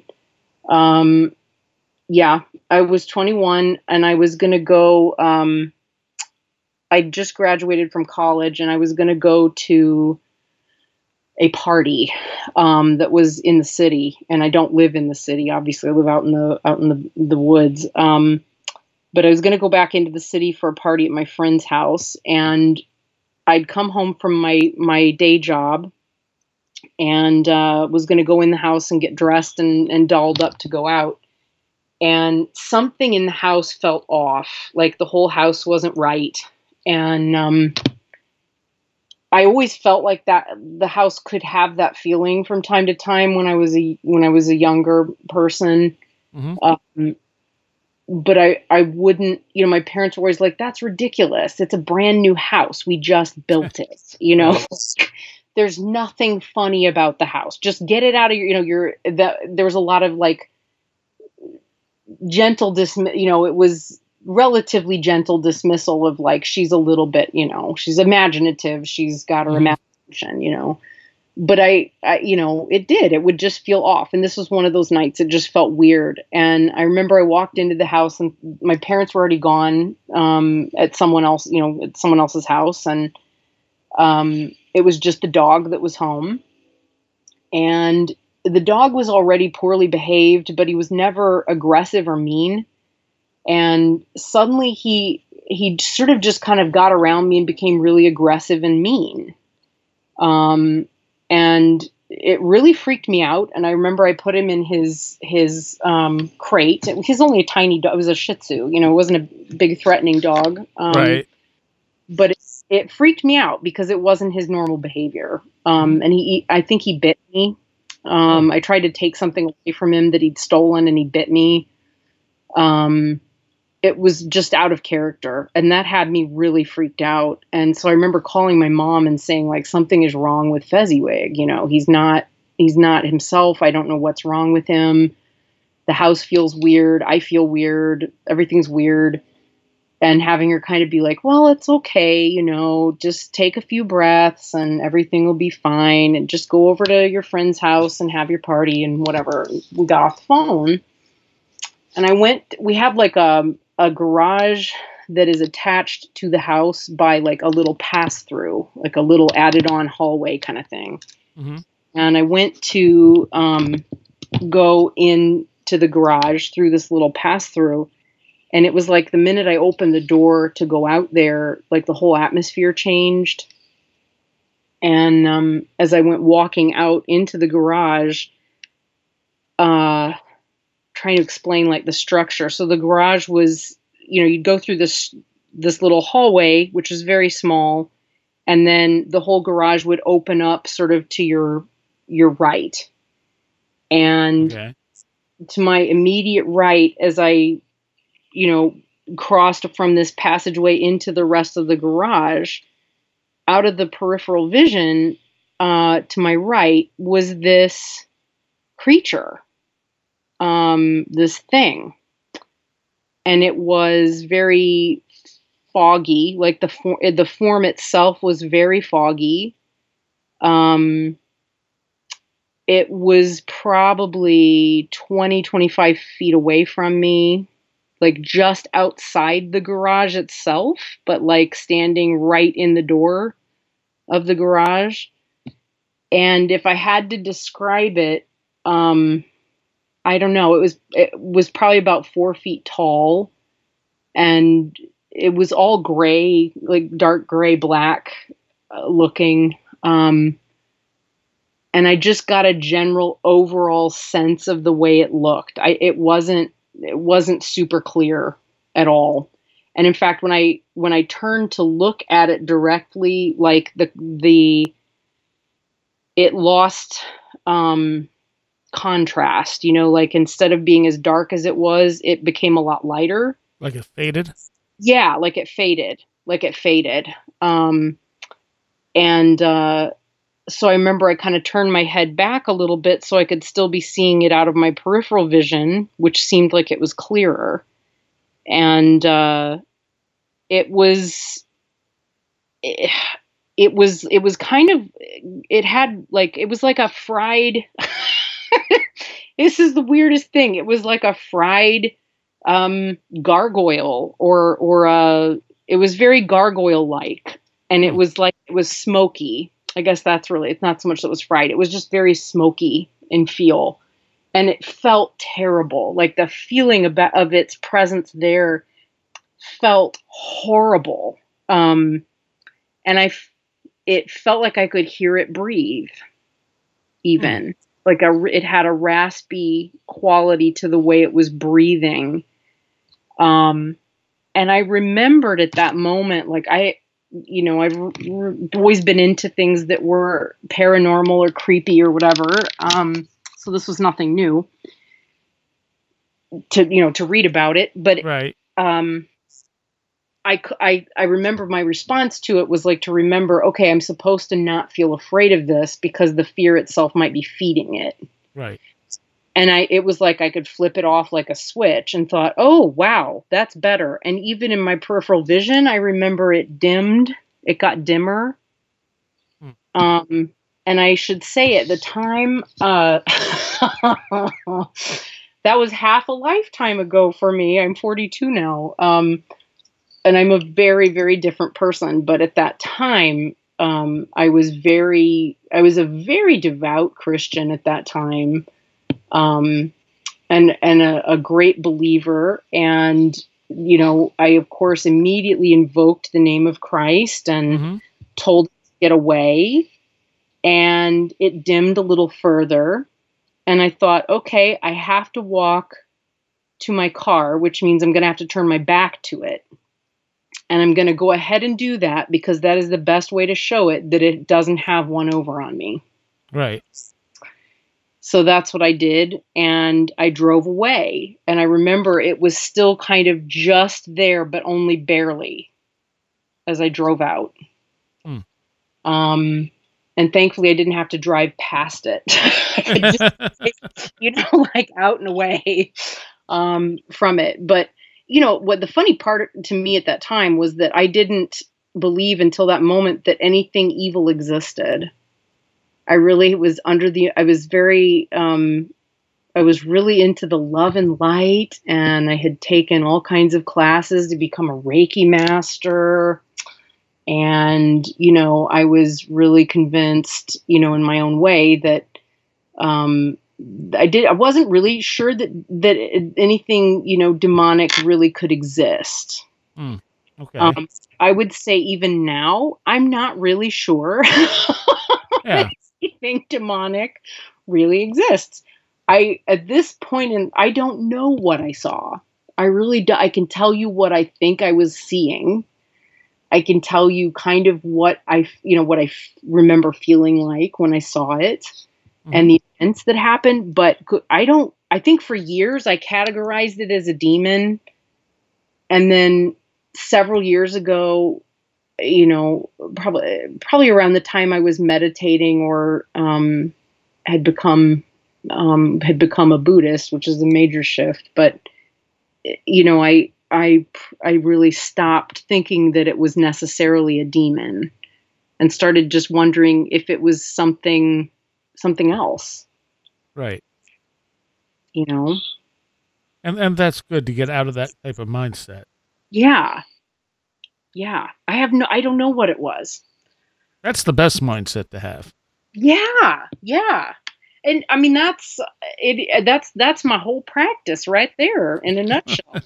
Yeah, I was 21, and I was going to go, I just graduated from college, and I was going to go to a party that was in the city. And I don't live in the city. Obviously, I live out in the woods. But I was going to go back into the city for a party at my friend's house, and I'd come home from my day job, and was going to go in the house and get dressed and dolled up to go out. And something in the house felt off, like the whole house wasn't right. And I always felt like that the house could have that feeling from time to time when I was a younger person. Mm-hmm. But I wouldn't, my parents were always like, that's ridiculous. It's a brand new house. We just built it, There's nothing funny about the house. Just get it out of there was a lot of like gentle it was relatively gentle dismissal of like, she's a little bit, she's imaginative. She's got her imagination, but I, it would just feel off. And this was one of those nights. It just felt weird. And I remember I walked into the house and my parents were already gone, at someone else, at someone else's house. And, it was just the dog that was home. And the dog was already poorly behaved, but he was never aggressive or mean. And suddenly he sort of just kind of got around me and became really aggressive and mean. And it really freaked me out. And I remember I put him in his crate. He's only a tiny dog. It was a Shih Tzu, it wasn't a big threatening dog. Right. But it freaked me out because it wasn't his normal behavior. And I think he bit me. I tried to take something away from him that he'd stolen and he bit me. It was just out of character, and that had me really freaked out. And so I remember calling my mom and saying, like, something is wrong with Fezziwig. He's not himself. I don't know what's wrong with him. The house feels weird. I feel weird. Everything's weird. And having her kind of be like, well, it's okay. Just take a few breaths and everything will be fine. And just go over to your friend's house and have your party and whatever. We got off the phone and we have like a garage that is attached to the house by like a little pass through, like a little added on hallway kind of thing. Mm-hmm. And I went to go into the garage through this little pass through. And it was like the minute I opened the door to go out there, like the whole atmosphere changed. And as I went walking out into the garage, trying to explain like the structure. So the garage was, you'd go through this little hallway, which is very small. And then the whole garage would open up sort of to your right. And to my immediate right, as I, crossed from this passageway into the rest of the garage, out of the peripheral vision, to my right was this creature, this thing. And it was very foggy, like the form itself was very foggy. It was probably 20, 25 feet away from me, like just outside the garage itself, but like standing right in the door of the garage. And if I had to describe it, I don't know. It was probably about 4 feet tall, and it was all gray, like dark gray, black looking. And I just got a general overall sense of the way it looked. It wasn't super clear at all. And in fact, when I turned to look at it directly, like it lost contrast, like instead of being as dark as it was, it became a lot lighter. Like it faded? Yeah, like it faded. So I remember I kind of turned my head back a little bit so I could still be seeing it out of my peripheral vision, which seemed like it was clearer. And it was kind of, it had like, it was like a fried, this is the weirdest thing. It was like a fried gargoyle or it was very gargoyle-like. And it was like, it was smoky. I guess that's really, it's not so much that it was fried. It was just very smoky in feel. And it felt terrible. Like the feeling of its presence there felt horrible. And it felt like I could hear it breathe even. Like it had a raspy quality to the way it was breathing. And I remembered at that moment, like I've always been into things that were paranormal or creepy or whatever. So this was nothing new to read about it, but right. I remember my response to it was like to remember, okay, I'm supposed to not feel afraid of this because the fear itself might be feeding it. Right. it was like I could flip it off like a switch and thought, oh, wow, that's better. And even in my peripheral vision, I remember it dimmed. It got dimmer. And I should say at the time, that was half a lifetime ago for me. I'm 42 now. And I'm a very, very different person. But at that time, I was a very devout Christian at that time. And a great believer. And, I, of course, immediately invoked the name of Christ and told him to get away. And it dimmed a little further. And I thought, okay, I have to walk to my car, which means I'm going to have to turn my back to it. And I'm going to go ahead and do that because that is the best way to show it that it doesn't have one over on me. Right. So that's what I did. And I drove away. And I remember it was still kind of just there, but only barely as I drove out. And thankfully I didn't have to drive past it. Just, like out and away from it. But, what the funny part to me at that time was that I didn't believe until that moment that anything evil existed. I really was I was very, I was really into the love and light, and I had taken all kinds of classes to become a Reiki master. And, I was really convinced, in my own way that, I wasn't really sure that anything, demonic really could exist. Okay. I would say even now, I'm not really sure Yeah. anything demonic really exists. At this point I don't know what I saw. I can tell you what I think I was seeing. I can tell you kind of what I remember feeling like when I saw it and the events that happened. But I think for years I categorized it as a demon. And then several years ago, probably around the time I was meditating or had become a Buddhist, which is a major shift. But, I really stopped thinking that it was necessarily a demon and started just wondering if it was something else. Right. And that's good to get out of that type of mindset. Yeah. Yeah. I don't know what it was. That's the best mindset to have. Yeah. Yeah. And I mean, that's it. That's my whole practice right there in a nutshell.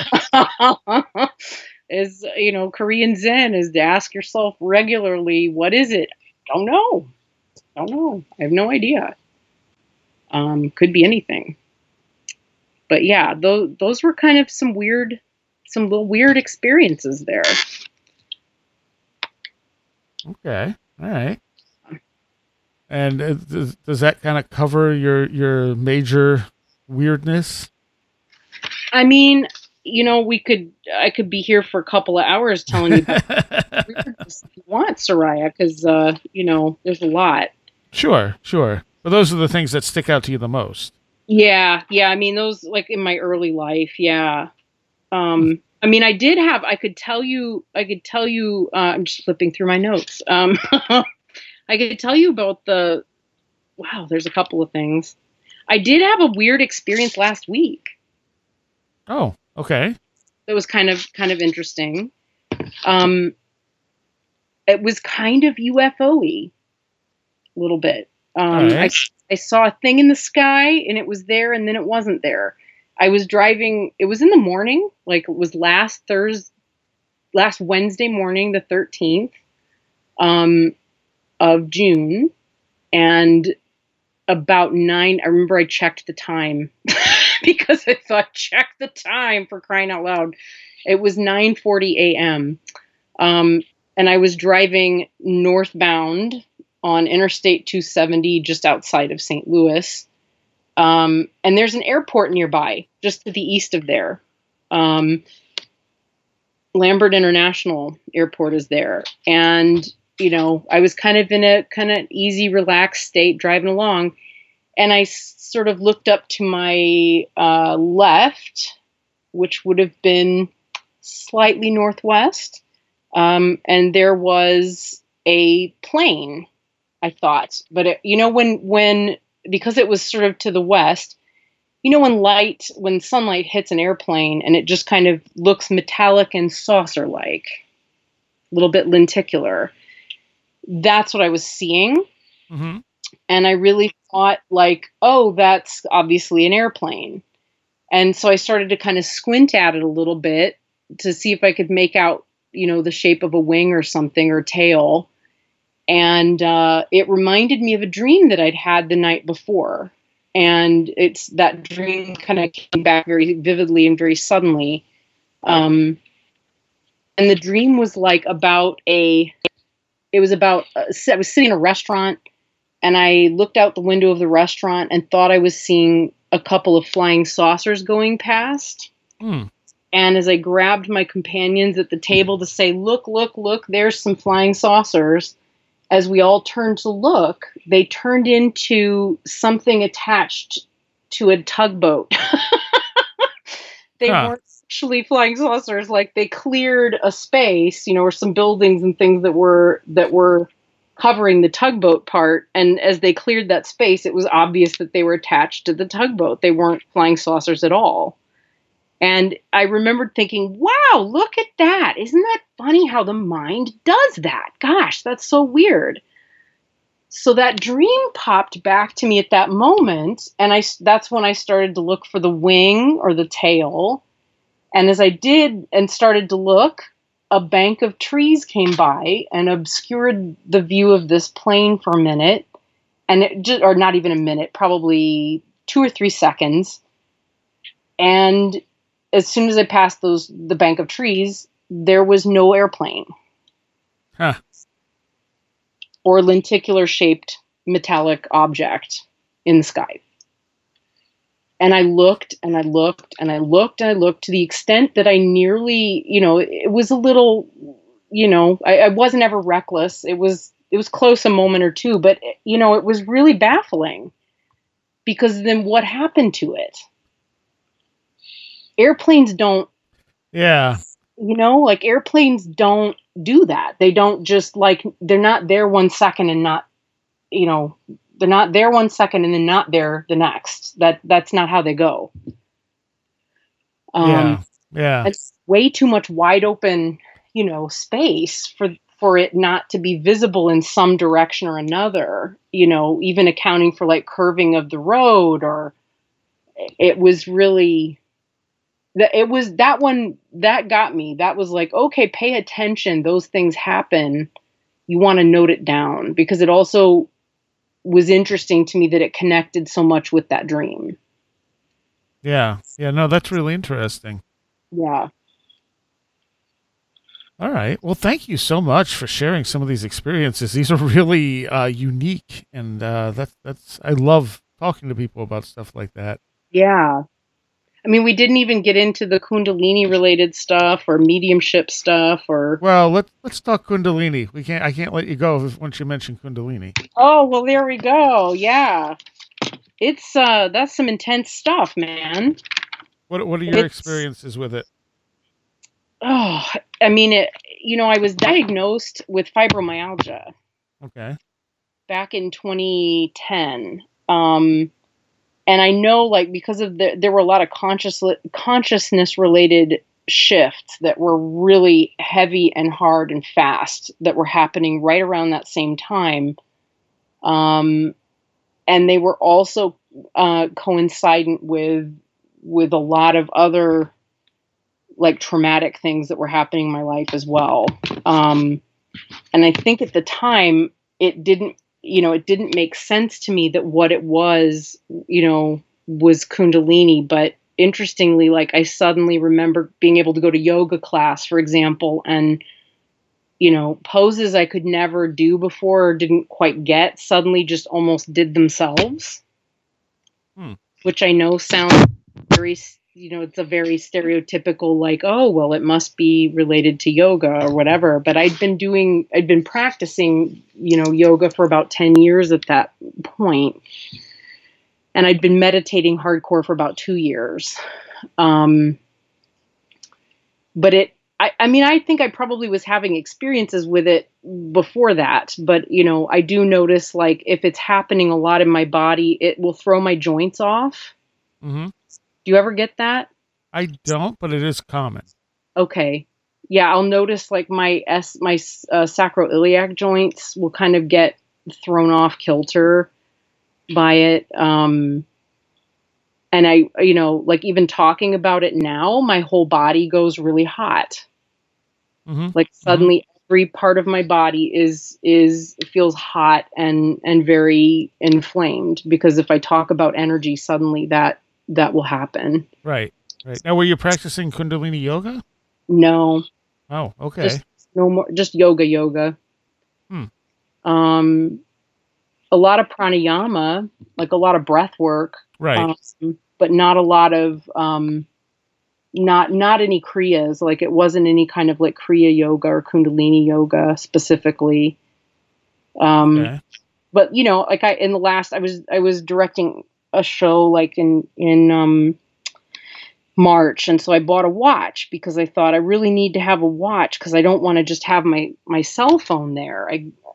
Is, Korean Zen is to ask yourself regularly, what is it? Don't know. I have no idea. Could be anything. But yeah, those were kind of some little weird experiences there. Okay. All right. And does that kind of cover your major weirdness? I mean, I could be here for a couple of hours telling you about weirdness if you want, Soraya, because, there's a lot. Sure. But those are the things that stick out to you the most. Yeah. I mean, those, like, in my early life, yeah. I mean, I could tell you, I'm just flipping through my notes. I could tell you about there's a couple of things. I did have a weird experience last week. Oh, okay. It was kind of interesting. It was kind of UFO-y a little bit. Right. I saw a thing in the sky and it was there and then it wasn't there. I was driving, it was in the morning, like it was last Wednesday morning, the 13th. Of June, and about 9, I remember I checked the time because I thought, check the time, for crying out loud. It was 9:40 a.m. And I was driving northbound on Interstate 270 just outside of St. Louis. And there's an airport nearby, just to the east of there. Lambert International Airport is there. And I was kind of in a kind of easy, relaxed state driving along, and I sort of looked up to my left, which would have been slightly northwest, and there was a plane, I thought. But when because it was sort of to the west, when sunlight hits an airplane and it just kind of looks metallic and saucer-like, a little bit lenticular. That's what I was seeing. Mm-hmm. And I really thought like, oh, that's obviously an airplane. And so I started to kind of squint at it a little bit to see if I could make out, the shape of a wing or something or tail. And it reminded me of a dream that I'd had the night before. And that dream kind of came back very vividly and very suddenly. And the dream was like I was sitting in a restaurant, and I looked out the window of the restaurant and thought I was seeing a couple of flying saucers going past. Mm. And as I grabbed my companions at the table to say, look, there's some flying saucers, as we all turned to look, they turned into something attached to a tugboat. They weren't actually flying saucers. Like, they cleared a space, or some buildings and things that were covering the tugboat part. And as they cleared that space, it was obvious that they were attached to the tugboat. They weren't flying saucers at all. And I remembered thinking, wow, look at that. Isn't that funny how the mind does that? Gosh, that's so weird. So that dream popped back to me at that moment. And that's when I started to look for the wing or the tail. And as I did and started to look, a bank of trees came by and obscured the view of this plane for a minute. And or not even a minute, probably 2 or 3 seconds. And as soon as I passed the bank of trees, there was no airplane. Huh. Or lenticular shaped metallic object in the sky. And I looked and I looked and I looked and I looked to the extent that I nearly, it was a little, I wasn't ever reckless. It was close a moment or two, but it was really baffling, because then what happened to it? Airplanes don't. Yeah. Like, airplanes don't do that. They don't just, like, they're not there 1 second and not, they're not there 1 second and then not there the next. That's not how they go. Yeah. It's way too much wide open, space for it not to be visible in some direction or another, even accounting for like curving of the road, or it was really. It was that one that got me. That was like, okay, pay attention. Those things happen. You want to note it down, because it also was interesting to me that it connected so much with that dream. Yeah. Yeah. No, that's really interesting. Yeah. All right. Well, thank you so much for sharing some of these experiences. These are really unique, and that's I love talking to people about stuff like that. Yeah. I mean, we didn't even get into the Kundalini related stuff or mediumship stuff or. Well, let's talk Kundalini. I can't let you go once you mention Kundalini. Oh, well, there we go. Yeah. It's that's some intense stuff, man. What are your experiences with it? Oh, I mean, I was diagnosed with fibromyalgia. Okay. Back in 2010. And I know, like, because of there were a lot of consciousness related shifts that were really heavy and hard and fast that were happening right around that same time. And they were also coincident with a lot of other, like, traumatic things that were happening in my life as well. And I think at the time it didn't make sense to me that what it was Kundalini. But interestingly, like, I suddenly remember being able to go to yoga class, for example, and, poses I could never do before or didn't quite get suddenly just almost did themselves, which I know sounds very, it's a very stereotypical, like, oh, well, it must be related to yoga or whatever. But I'd been practicing, yoga for about 10 years at that point. and I'd been meditating hardcore for about 2 years. But I mean, I think I probably was having experiences with it before that, but I do notice, like, if it's happening a lot in my body, it will throw my joints off. Mm-hmm. Do you ever get that? I don't, but it is common. Okay. Yeah, I'll notice, like, my sacroiliac joints will kind of get thrown off kilter by it. And I, like, even talking about it now, my whole body goes really hot. Mm-hmm. Like, suddenly every part of my body feels hot and very inflamed, because if I talk about energy, suddenly that will happen. Right. Now, were you practicing Kundalini yoga? No. Oh, okay. No more, just yoga. Hmm. A lot of pranayama, like a lot of breath work. Right. But not a lot of, not any kriyas. Like, it wasn't any kind of like kriya yoga or Kundalini yoga specifically. Okay. But like, I was directing a show, like, in March, and so I bought a watch because I thought I really need to have a watch, because I don't want to just have my cell phone there.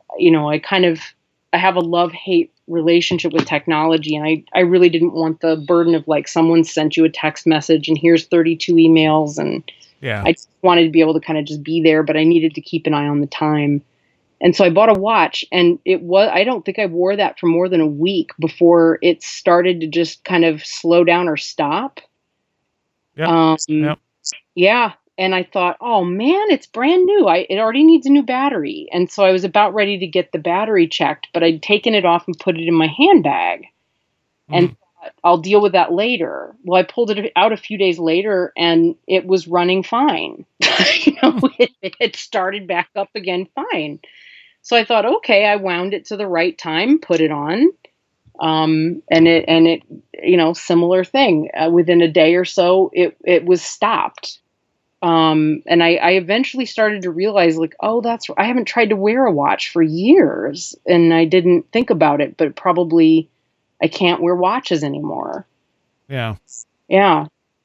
I have a love-hate relationship with technology, and I really didn't want the burden of, like, someone sent you a text message and here's 32 emails, and yeah, I just wanted to be able to kind of just be there, but I needed to keep an eye on the time. And so I bought a watch, and I don't think I wore that for more than a week before it started to just kind of slow down or stop. Yep. Yeah. And I thought, oh man, it's brand new. It already needs a new battery. And so I was about ready to get the battery checked, but I'd taken it off and put it in my handbag, and thought, I'll deal with that later. Well, I pulled it out a few days later, and it was running fine. It started back up again fine. So I thought, okay, I wound it to the right time, put it on. And it, similar thing. Within a day or so, it was stopped. And I eventually started to realize, like, oh, I haven't tried to wear a watch for years, and I didn't think about it, but probably I can't wear watches anymore. Yeah. Yeah.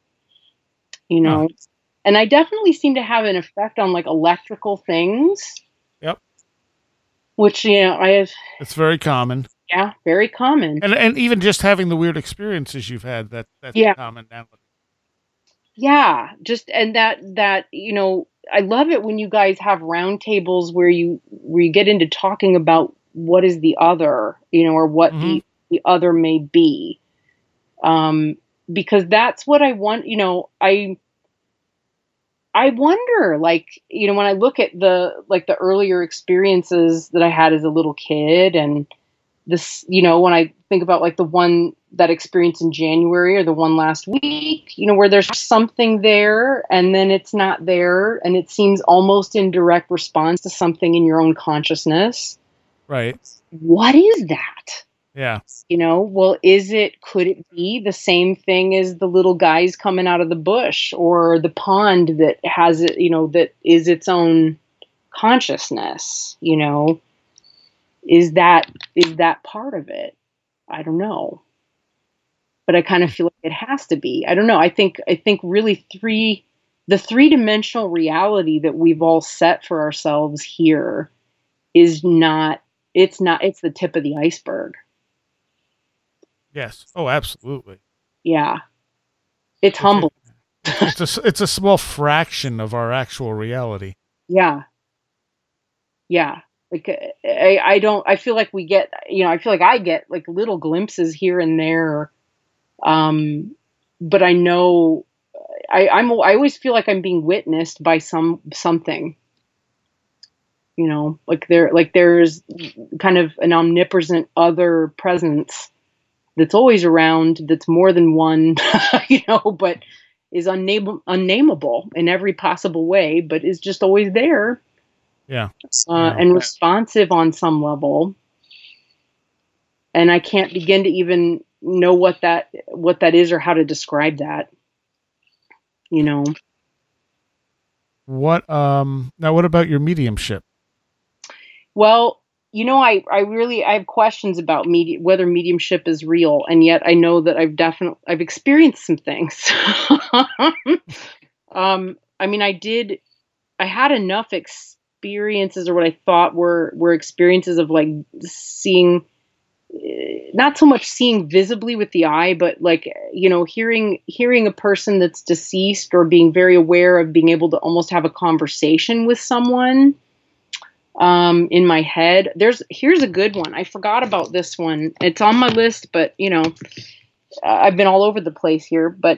And I definitely seem to have an effect on, like, electrical things. Yep. Which, it's very common. Yeah, very common. And even just having the weird experiences you've had, that's common now. Yeah, just, and that I love it when you guys have roundtables where you get into talking about what is the other, or what the other may be, because that's what I want. I wonder, like, when I look at the earlier experiences that I had as a little kid, and this, when I think about, like, that experience in January, or the one last week, where there's something there and then it's not there, and it seems almost in direct response to something in your own consciousness. Right. What is that? Yeah. Well, could it be the same thing as the little guys coming out of the bush, or the pond that has it, that is its own consciousness, Is that part of it? I don't know. But I kind of feel like it has to be. I don't know. I think really the three-dimensional reality that we've all set for ourselves here it's the tip of the iceberg. Yes. Oh, absolutely. Yeah. It's humble. It's a small fraction of our actual reality. Yeah. Yeah. Like, I feel like we get, I feel like I get, like, little glimpses here and there. But I know I always feel like I'm being witnessed by something, like there's kind of an omnipresent other presence that's always around, that's more than one, but is unnameable in every possible way, but is just always there. Yeah. And responsive on some level. And I can't begin to even know what that is, or how to describe that. What now what about your mediumship? Well, I have questions about whether mediumship is real, and yet I know that I've experienced some things. I mean, I had enough experiences, or what I thought were experiences of like seeing, not so much seeing visibly with the eye, but like, hearing a person that's deceased, or being very aware of being able to almost have a conversation with someone in my head. Here's a good one. I forgot about this one. It's on my list, but I've been all over the place here, but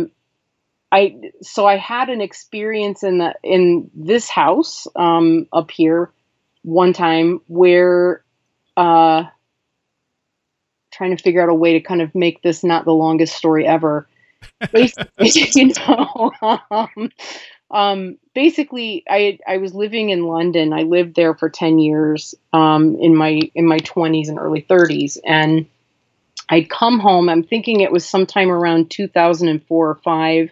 I had an experience in this house up here one time where trying to figure out a way to kind of make this not the longest story ever. Basically, basically I was living in London. I lived there for 10 years in my 20s and early 30s, and I'd come home. I'm thinking it was sometime around 2004 or 5.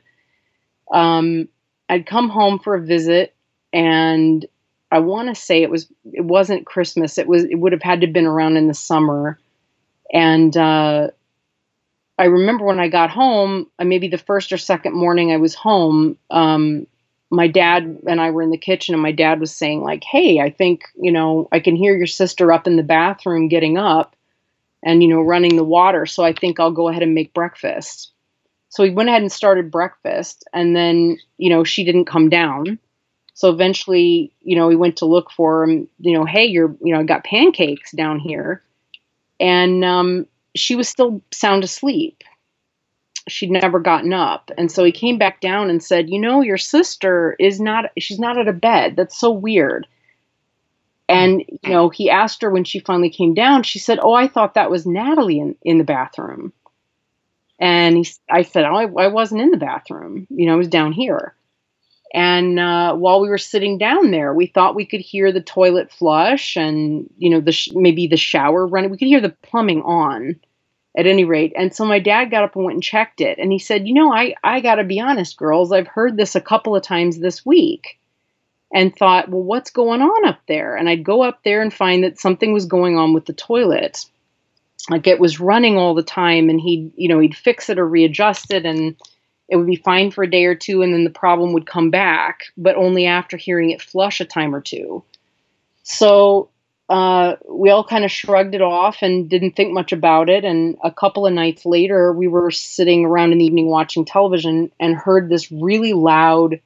I'd come home for a visit, and I want to say it wasn't Christmas. It would have had to have been around in the summer. And I remember when I got home, maybe the first or second morning I was home, my dad and I were in the kitchen, and my dad was saying like, "Hey, I think, I can hear your sister up in the bathroom getting up and, running the water. So I think I'll go ahead and make breakfast." So we went ahead and started breakfast, and then, she didn't come down. So eventually, we went to look for him, "Hey, I got pancakes down here." And she was still sound asleep. She'd never gotten up. And so he came back down and said, "Your sister she's not at a bed. That's so weird." And, he asked her when she finally came down, she said, "Oh, I thought that was Natalie in the bathroom." And I said, "Oh, I wasn't in the bathroom. I was down here." And while we were sitting down there, we thought we could hear the toilet flush and, maybe the shower running. We could hear the plumbing on at any rate. And so my dad got up and went and checked it. And he said, I got to be honest, girls, I've heard this a couple of times this week, and thought, well, what's going on up there? And I'd go up there and find that something was going on with the toilet. Like it was running all the time, and he'd fix it or readjust it, and it would be fine for a day or two, and then the problem would come back, but only after hearing it flush a time or two. So we all kind of shrugged it off and didn't think much about it. And a couple of nights later, we were sitting around in the evening watching television and heard this really loud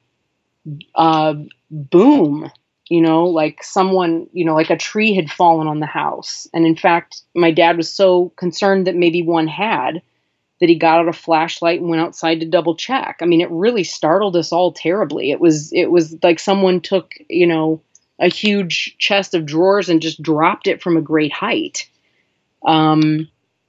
boom, like someone, like a tree had fallen on the house. And in fact, my dad was so concerned that maybe one had, that he got out a flashlight and went outside to double check. I mean, it really startled us all terribly. It was like someone took, a huge chest of drawers and just dropped it from a great height. And,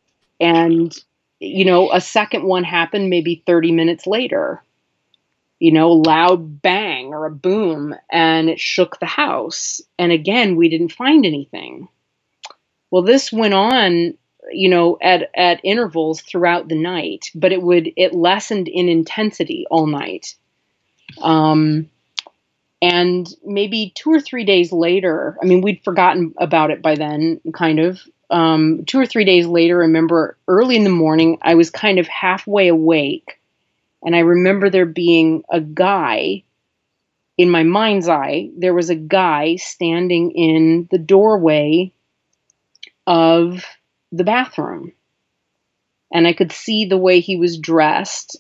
a second one happened maybe 30 minutes later, loud bang or a boom, and it shook the house. And again, we didn't find anything. Well, this went on, at intervals throughout the night, but it lessened in intensity all night. And maybe 2 or 3 days later, I mean, we'd forgotten about it by then, kind of. 2 or 3 days later, I remember early in the morning, I was kind of halfway awake, and I remember there being a guy in my mind's eye. There was a guy standing in the doorway of the bathroom, and I could see the way he was dressed.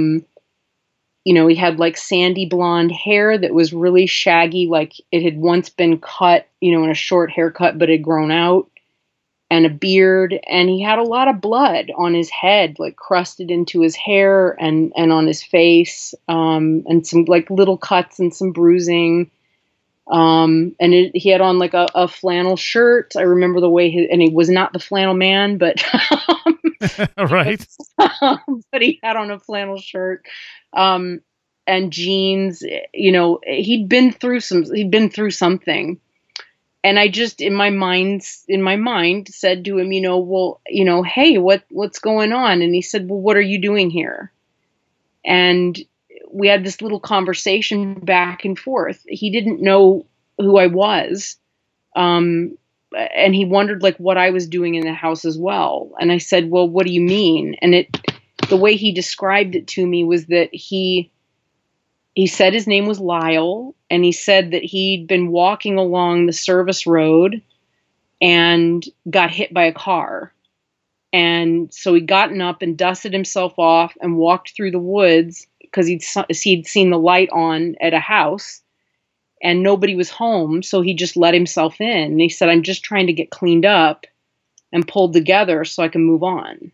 He had like sandy blonde hair that was really shaggy, like it had once been cut, in a short haircut, but had grown out, and a beard. And he had a lot of blood on his head, like crusted into his hair and on his face, and some like little cuts and some bruising. He had on like a flannel shirt. I remember the way and he was not the flannel man, but right. But he had on a flannel shirt, and jeans. He'd been through something. And I just, in my mind said to him, "Hey, what's going on?" And he said, "Well, what are you doing here?" And we had this little conversation back and forth. He didn't know who I was. and he wondered like what I was doing in the house as well. And I said, well, what do you mean? And the way he described it to me was that he said his name was Lyle, and he said that he'd been walking along the service road and got hit by a car. And so he'd gotten up and dusted himself off and walked through the woods because he'd seen the light on at a house and nobody was home. So he just let himself in. And he said, I'm just trying to get cleaned up and pulled together so I can move on.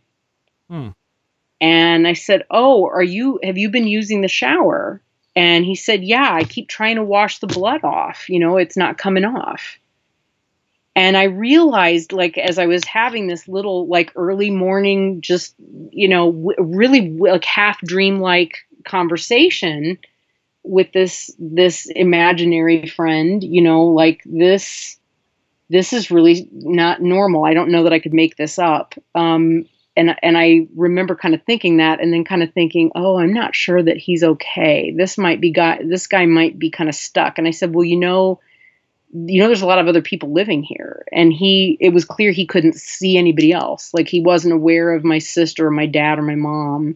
And I said, oh, have you been using the shower? And he said, yeah, I keep trying to wash the blood off. It's not coming off. And I realized, like, as I was having this little, like, early morning, just, really like half dreamlike conversation with this imaginary friend, like this is really not normal. I don't know that I could make this up. And I remember kind of thinking that, and then kind of thinking, oh, I'm not sure that he's okay. This guy might be kind of stuck. And I said, well, there's a lot of other people living here. And it was clear he couldn't see anybody else. Like he wasn't aware of my sister or my dad or my mom.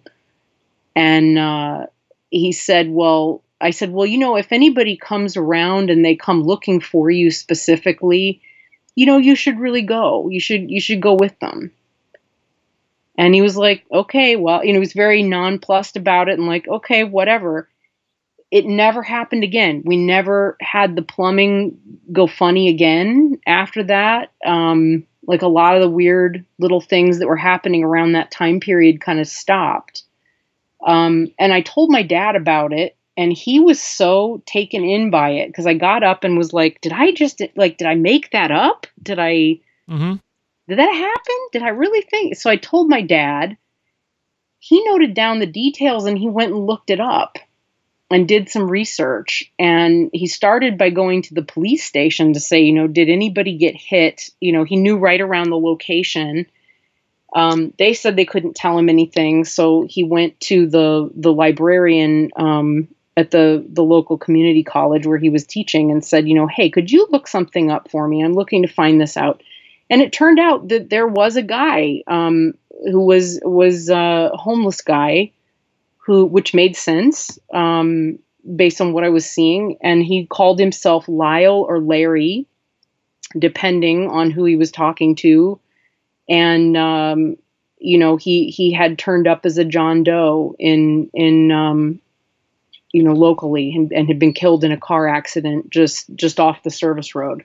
And he said, I said, if anybody comes around and they come looking for you specifically, you should really go. You should go with them. And he was like, okay, well, he was very nonplussed about it and like, okay, whatever. It never happened again. We never had the plumbing go funny again after that. Like a lot of the weird little things that were happening around that time period kind of stopped. And I told my dad about it, and he was so taken in by it because I got up and was like, did I make that up? Did that happen? Did I really think? So I told my dad. He noted down the details and he went and looked it up and did some research. And he started by going to the police station to say, did anybody get hit? He knew right around the location. They said they couldn't tell him anything. So he went to the librarian at the local community college where he was teaching and said, hey, could you look something up for me? I'm looking to find this out. And it turned out that there was a guy who was a homeless guy which made sense based on what I was seeing. And he called himself Lyle or Larry, depending on who he was talking to. And, he had turned up as a John Doe in locally and had been killed in a car accident just off the service road.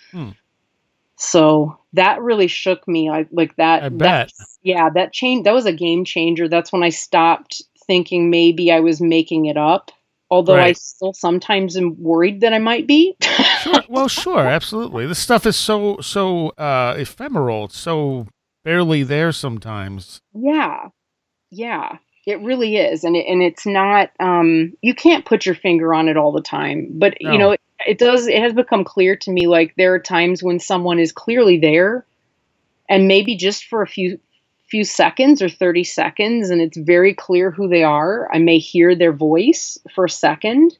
So that really shook me. Like that. I bet. That change. That was a game changer. That's when I stopped thinking maybe I was making it up. Although I still sometimes am worried that I might be. Sure. Well, sure, absolutely. This stuff is so ephemeral. It's so barely there sometimes. Yeah, it really is, and it's not. You can't put your finger on it all the time, but No. It has become clear to me, like there are times when someone is clearly there and maybe just for a few seconds or 30 seconds, and it's very clear who they are. I may hear their voice for a second.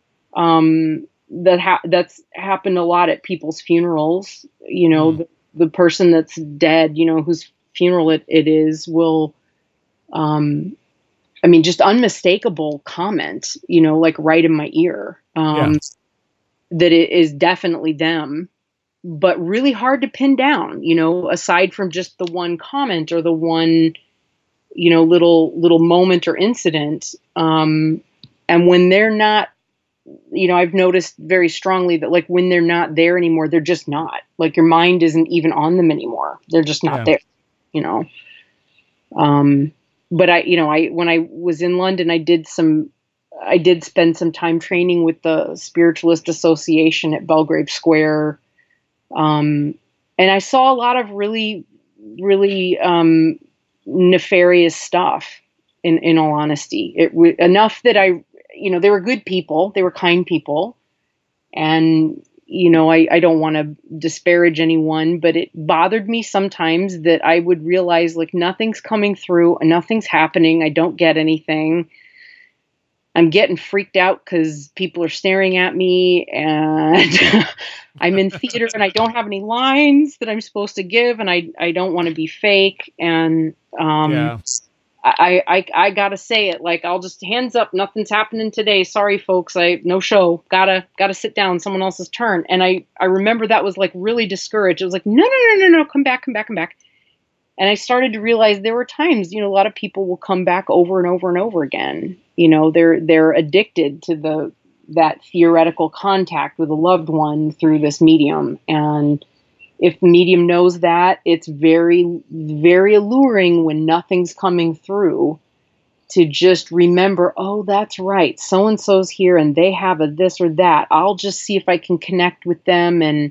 That's happened a lot at people's funerals. The person that's dead, whose funeral it is will, just unmistakable comment, like right in my ear. That it is definitely them, but really hard to pin down, aside from just the one comment or the one, little moment or incident. And when they're not, I've noticed very strongly that like when they're not there anymore, they're just not. Like your mind isn't even on them anymore. They're just not there, But when I was in London, I did spend some time training with the Spiritualist Association at Belgrave Square. And I saw a lot of really, really nefarious stuff, in all honesty. Enough that they were good people. They were kind people. And, I don't want to disparage anyone, but it bothered me sometimes that I would realize like nothing's coming through, nothing's happening. I don't get anything. I'm getting freaked out because people are staring at me, and I'm in theater and I don't have any lines that I'm supposed to give, and I don't want to be fake. And I gotta say it, like, I'll just hands up, nothing's happening today. Sorry, folks, no show. Gotta sit down. Someone else's turn. And I remember that was like really discouraged. It was like, no, come back. And I started to realize there were times, a lot of people will come back over and over and over again. They're addicted to that theoretical contact with a loved one through this medium. And if the medium knows that, it's very, very alluring when nothing's coming through to just remember, oh, that's right, so-and-so's here and they have a this or that. I'll just see if I can connect with them. And,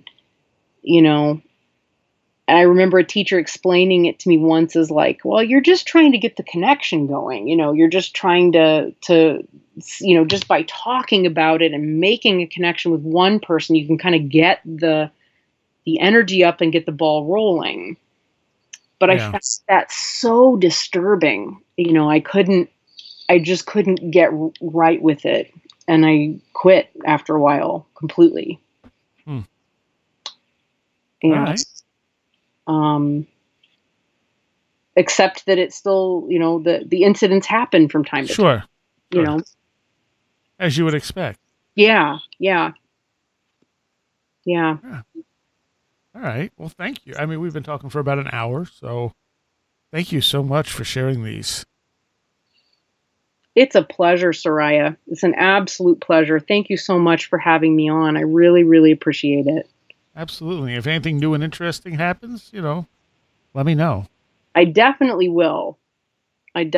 and I remember a teacher explaining it to me once as like, well, you're just trying to get the connection going. You're just trying to just by talking about it and making a connection with one person, you can kind of get the energy up and get the ball rolling. But I found that so disturbing. I just couldn't get right with it. And I quit after a while completely. Right. Except that it's still, the incidents happen from time to time. Sure. As you would expect. Yeah. All right. Well, thank you. I mean, we've been talking for about an hour, so thank you so much for sharing these. It's a pleasure, Soraya. It's an absolute pleasure. Thank you so much for having me on. I really, really appreciate it. Absolutely. If anything new and interesting happens, let me know. I definitely will. And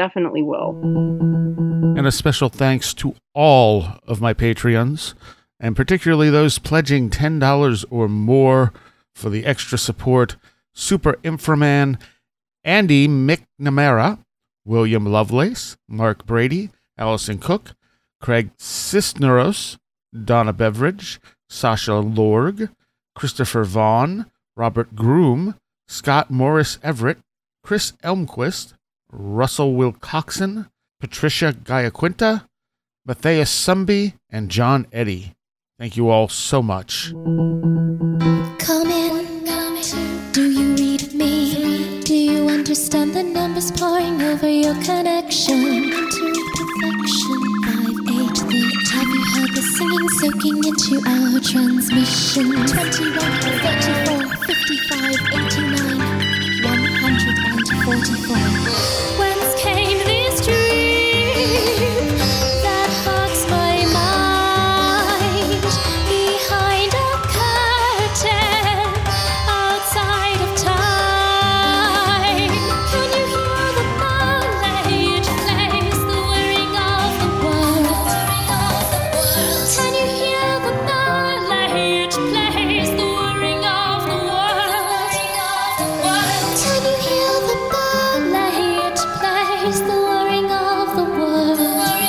a special thanks to all of my Patreons, and particularly those pledging $10 or more for the extra support: Super Inframan, Andy McNamara, William Lovelace, Mark Brady, Allison Cook, Craig Cisneros, Donna Beveridge, Sasha Lorg, Christopher Vaughn, Robert Groom, Scott Morris Everett, Chris Elmquist, Russell Wilcoxon, Patricia Giaquinta, Matthias Sumby, and John Eddy. Thank you all so much. Come in, do you read me? Do you understand the numbers pouring over your connection? To perfection, 5, 8, 13. Have you heard the singing soaking into our transmission? 21, 34, 55, 89, 144. Whence came this dream that fogs my mind? Behind a curtain, outside of time. Can you hear the ballet it plays, the whirring of the world? Can you hear the ballet it plays, the whirring of the world? Can you hear the ballet it plays, the whirring of the world?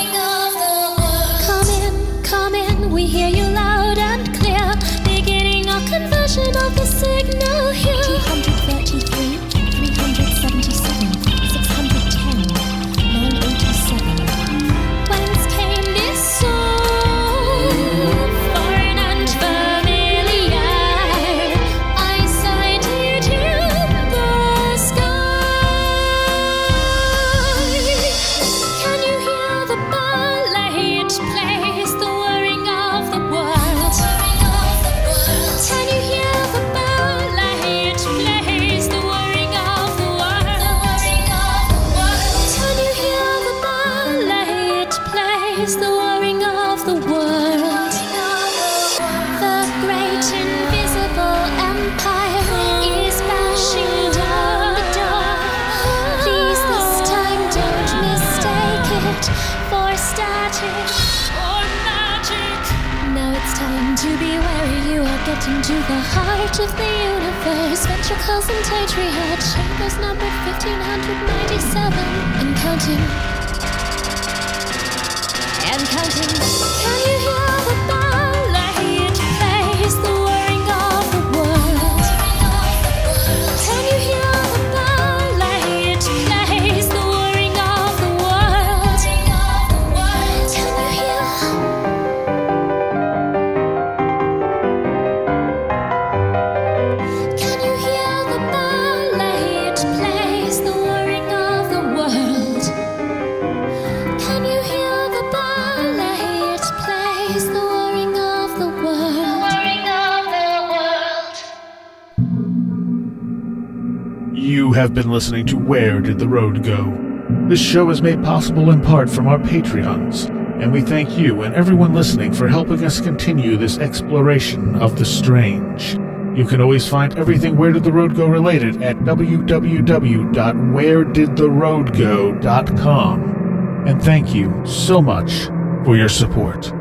Come in, we hear you loud and clear, beginning our conversion of the signal here. 233, 377, 610, 987. Whence came this song, foreign and familiar? I sighted in the sky. Can you hear the ballet it plays, the whirring of the world? Can you hear the ballet it plays, the whirring of the world? Can you hear the ballet it plays, the whirring of the world? The great invisible empire is bashing down the door. Please this time don't mistake it for static or magic. Now it's time to be wary. You are getting to the heart of the universe. Ventricles and atrial chambers numbered 1597 and counting. Can you hear the ballet it plays, the whirring of the world? Can you hear the ballet it plays, the whirring of the world? Can you You have been listening to Where Did the Road Go? This show is made possible in part from our Patreons, and we thank you and everyone listening for helping us continue this exploration of the strange. You can always find everything Where Did the Road Go related at www.wheredidtheroadgo.com. And thank you so much for your support.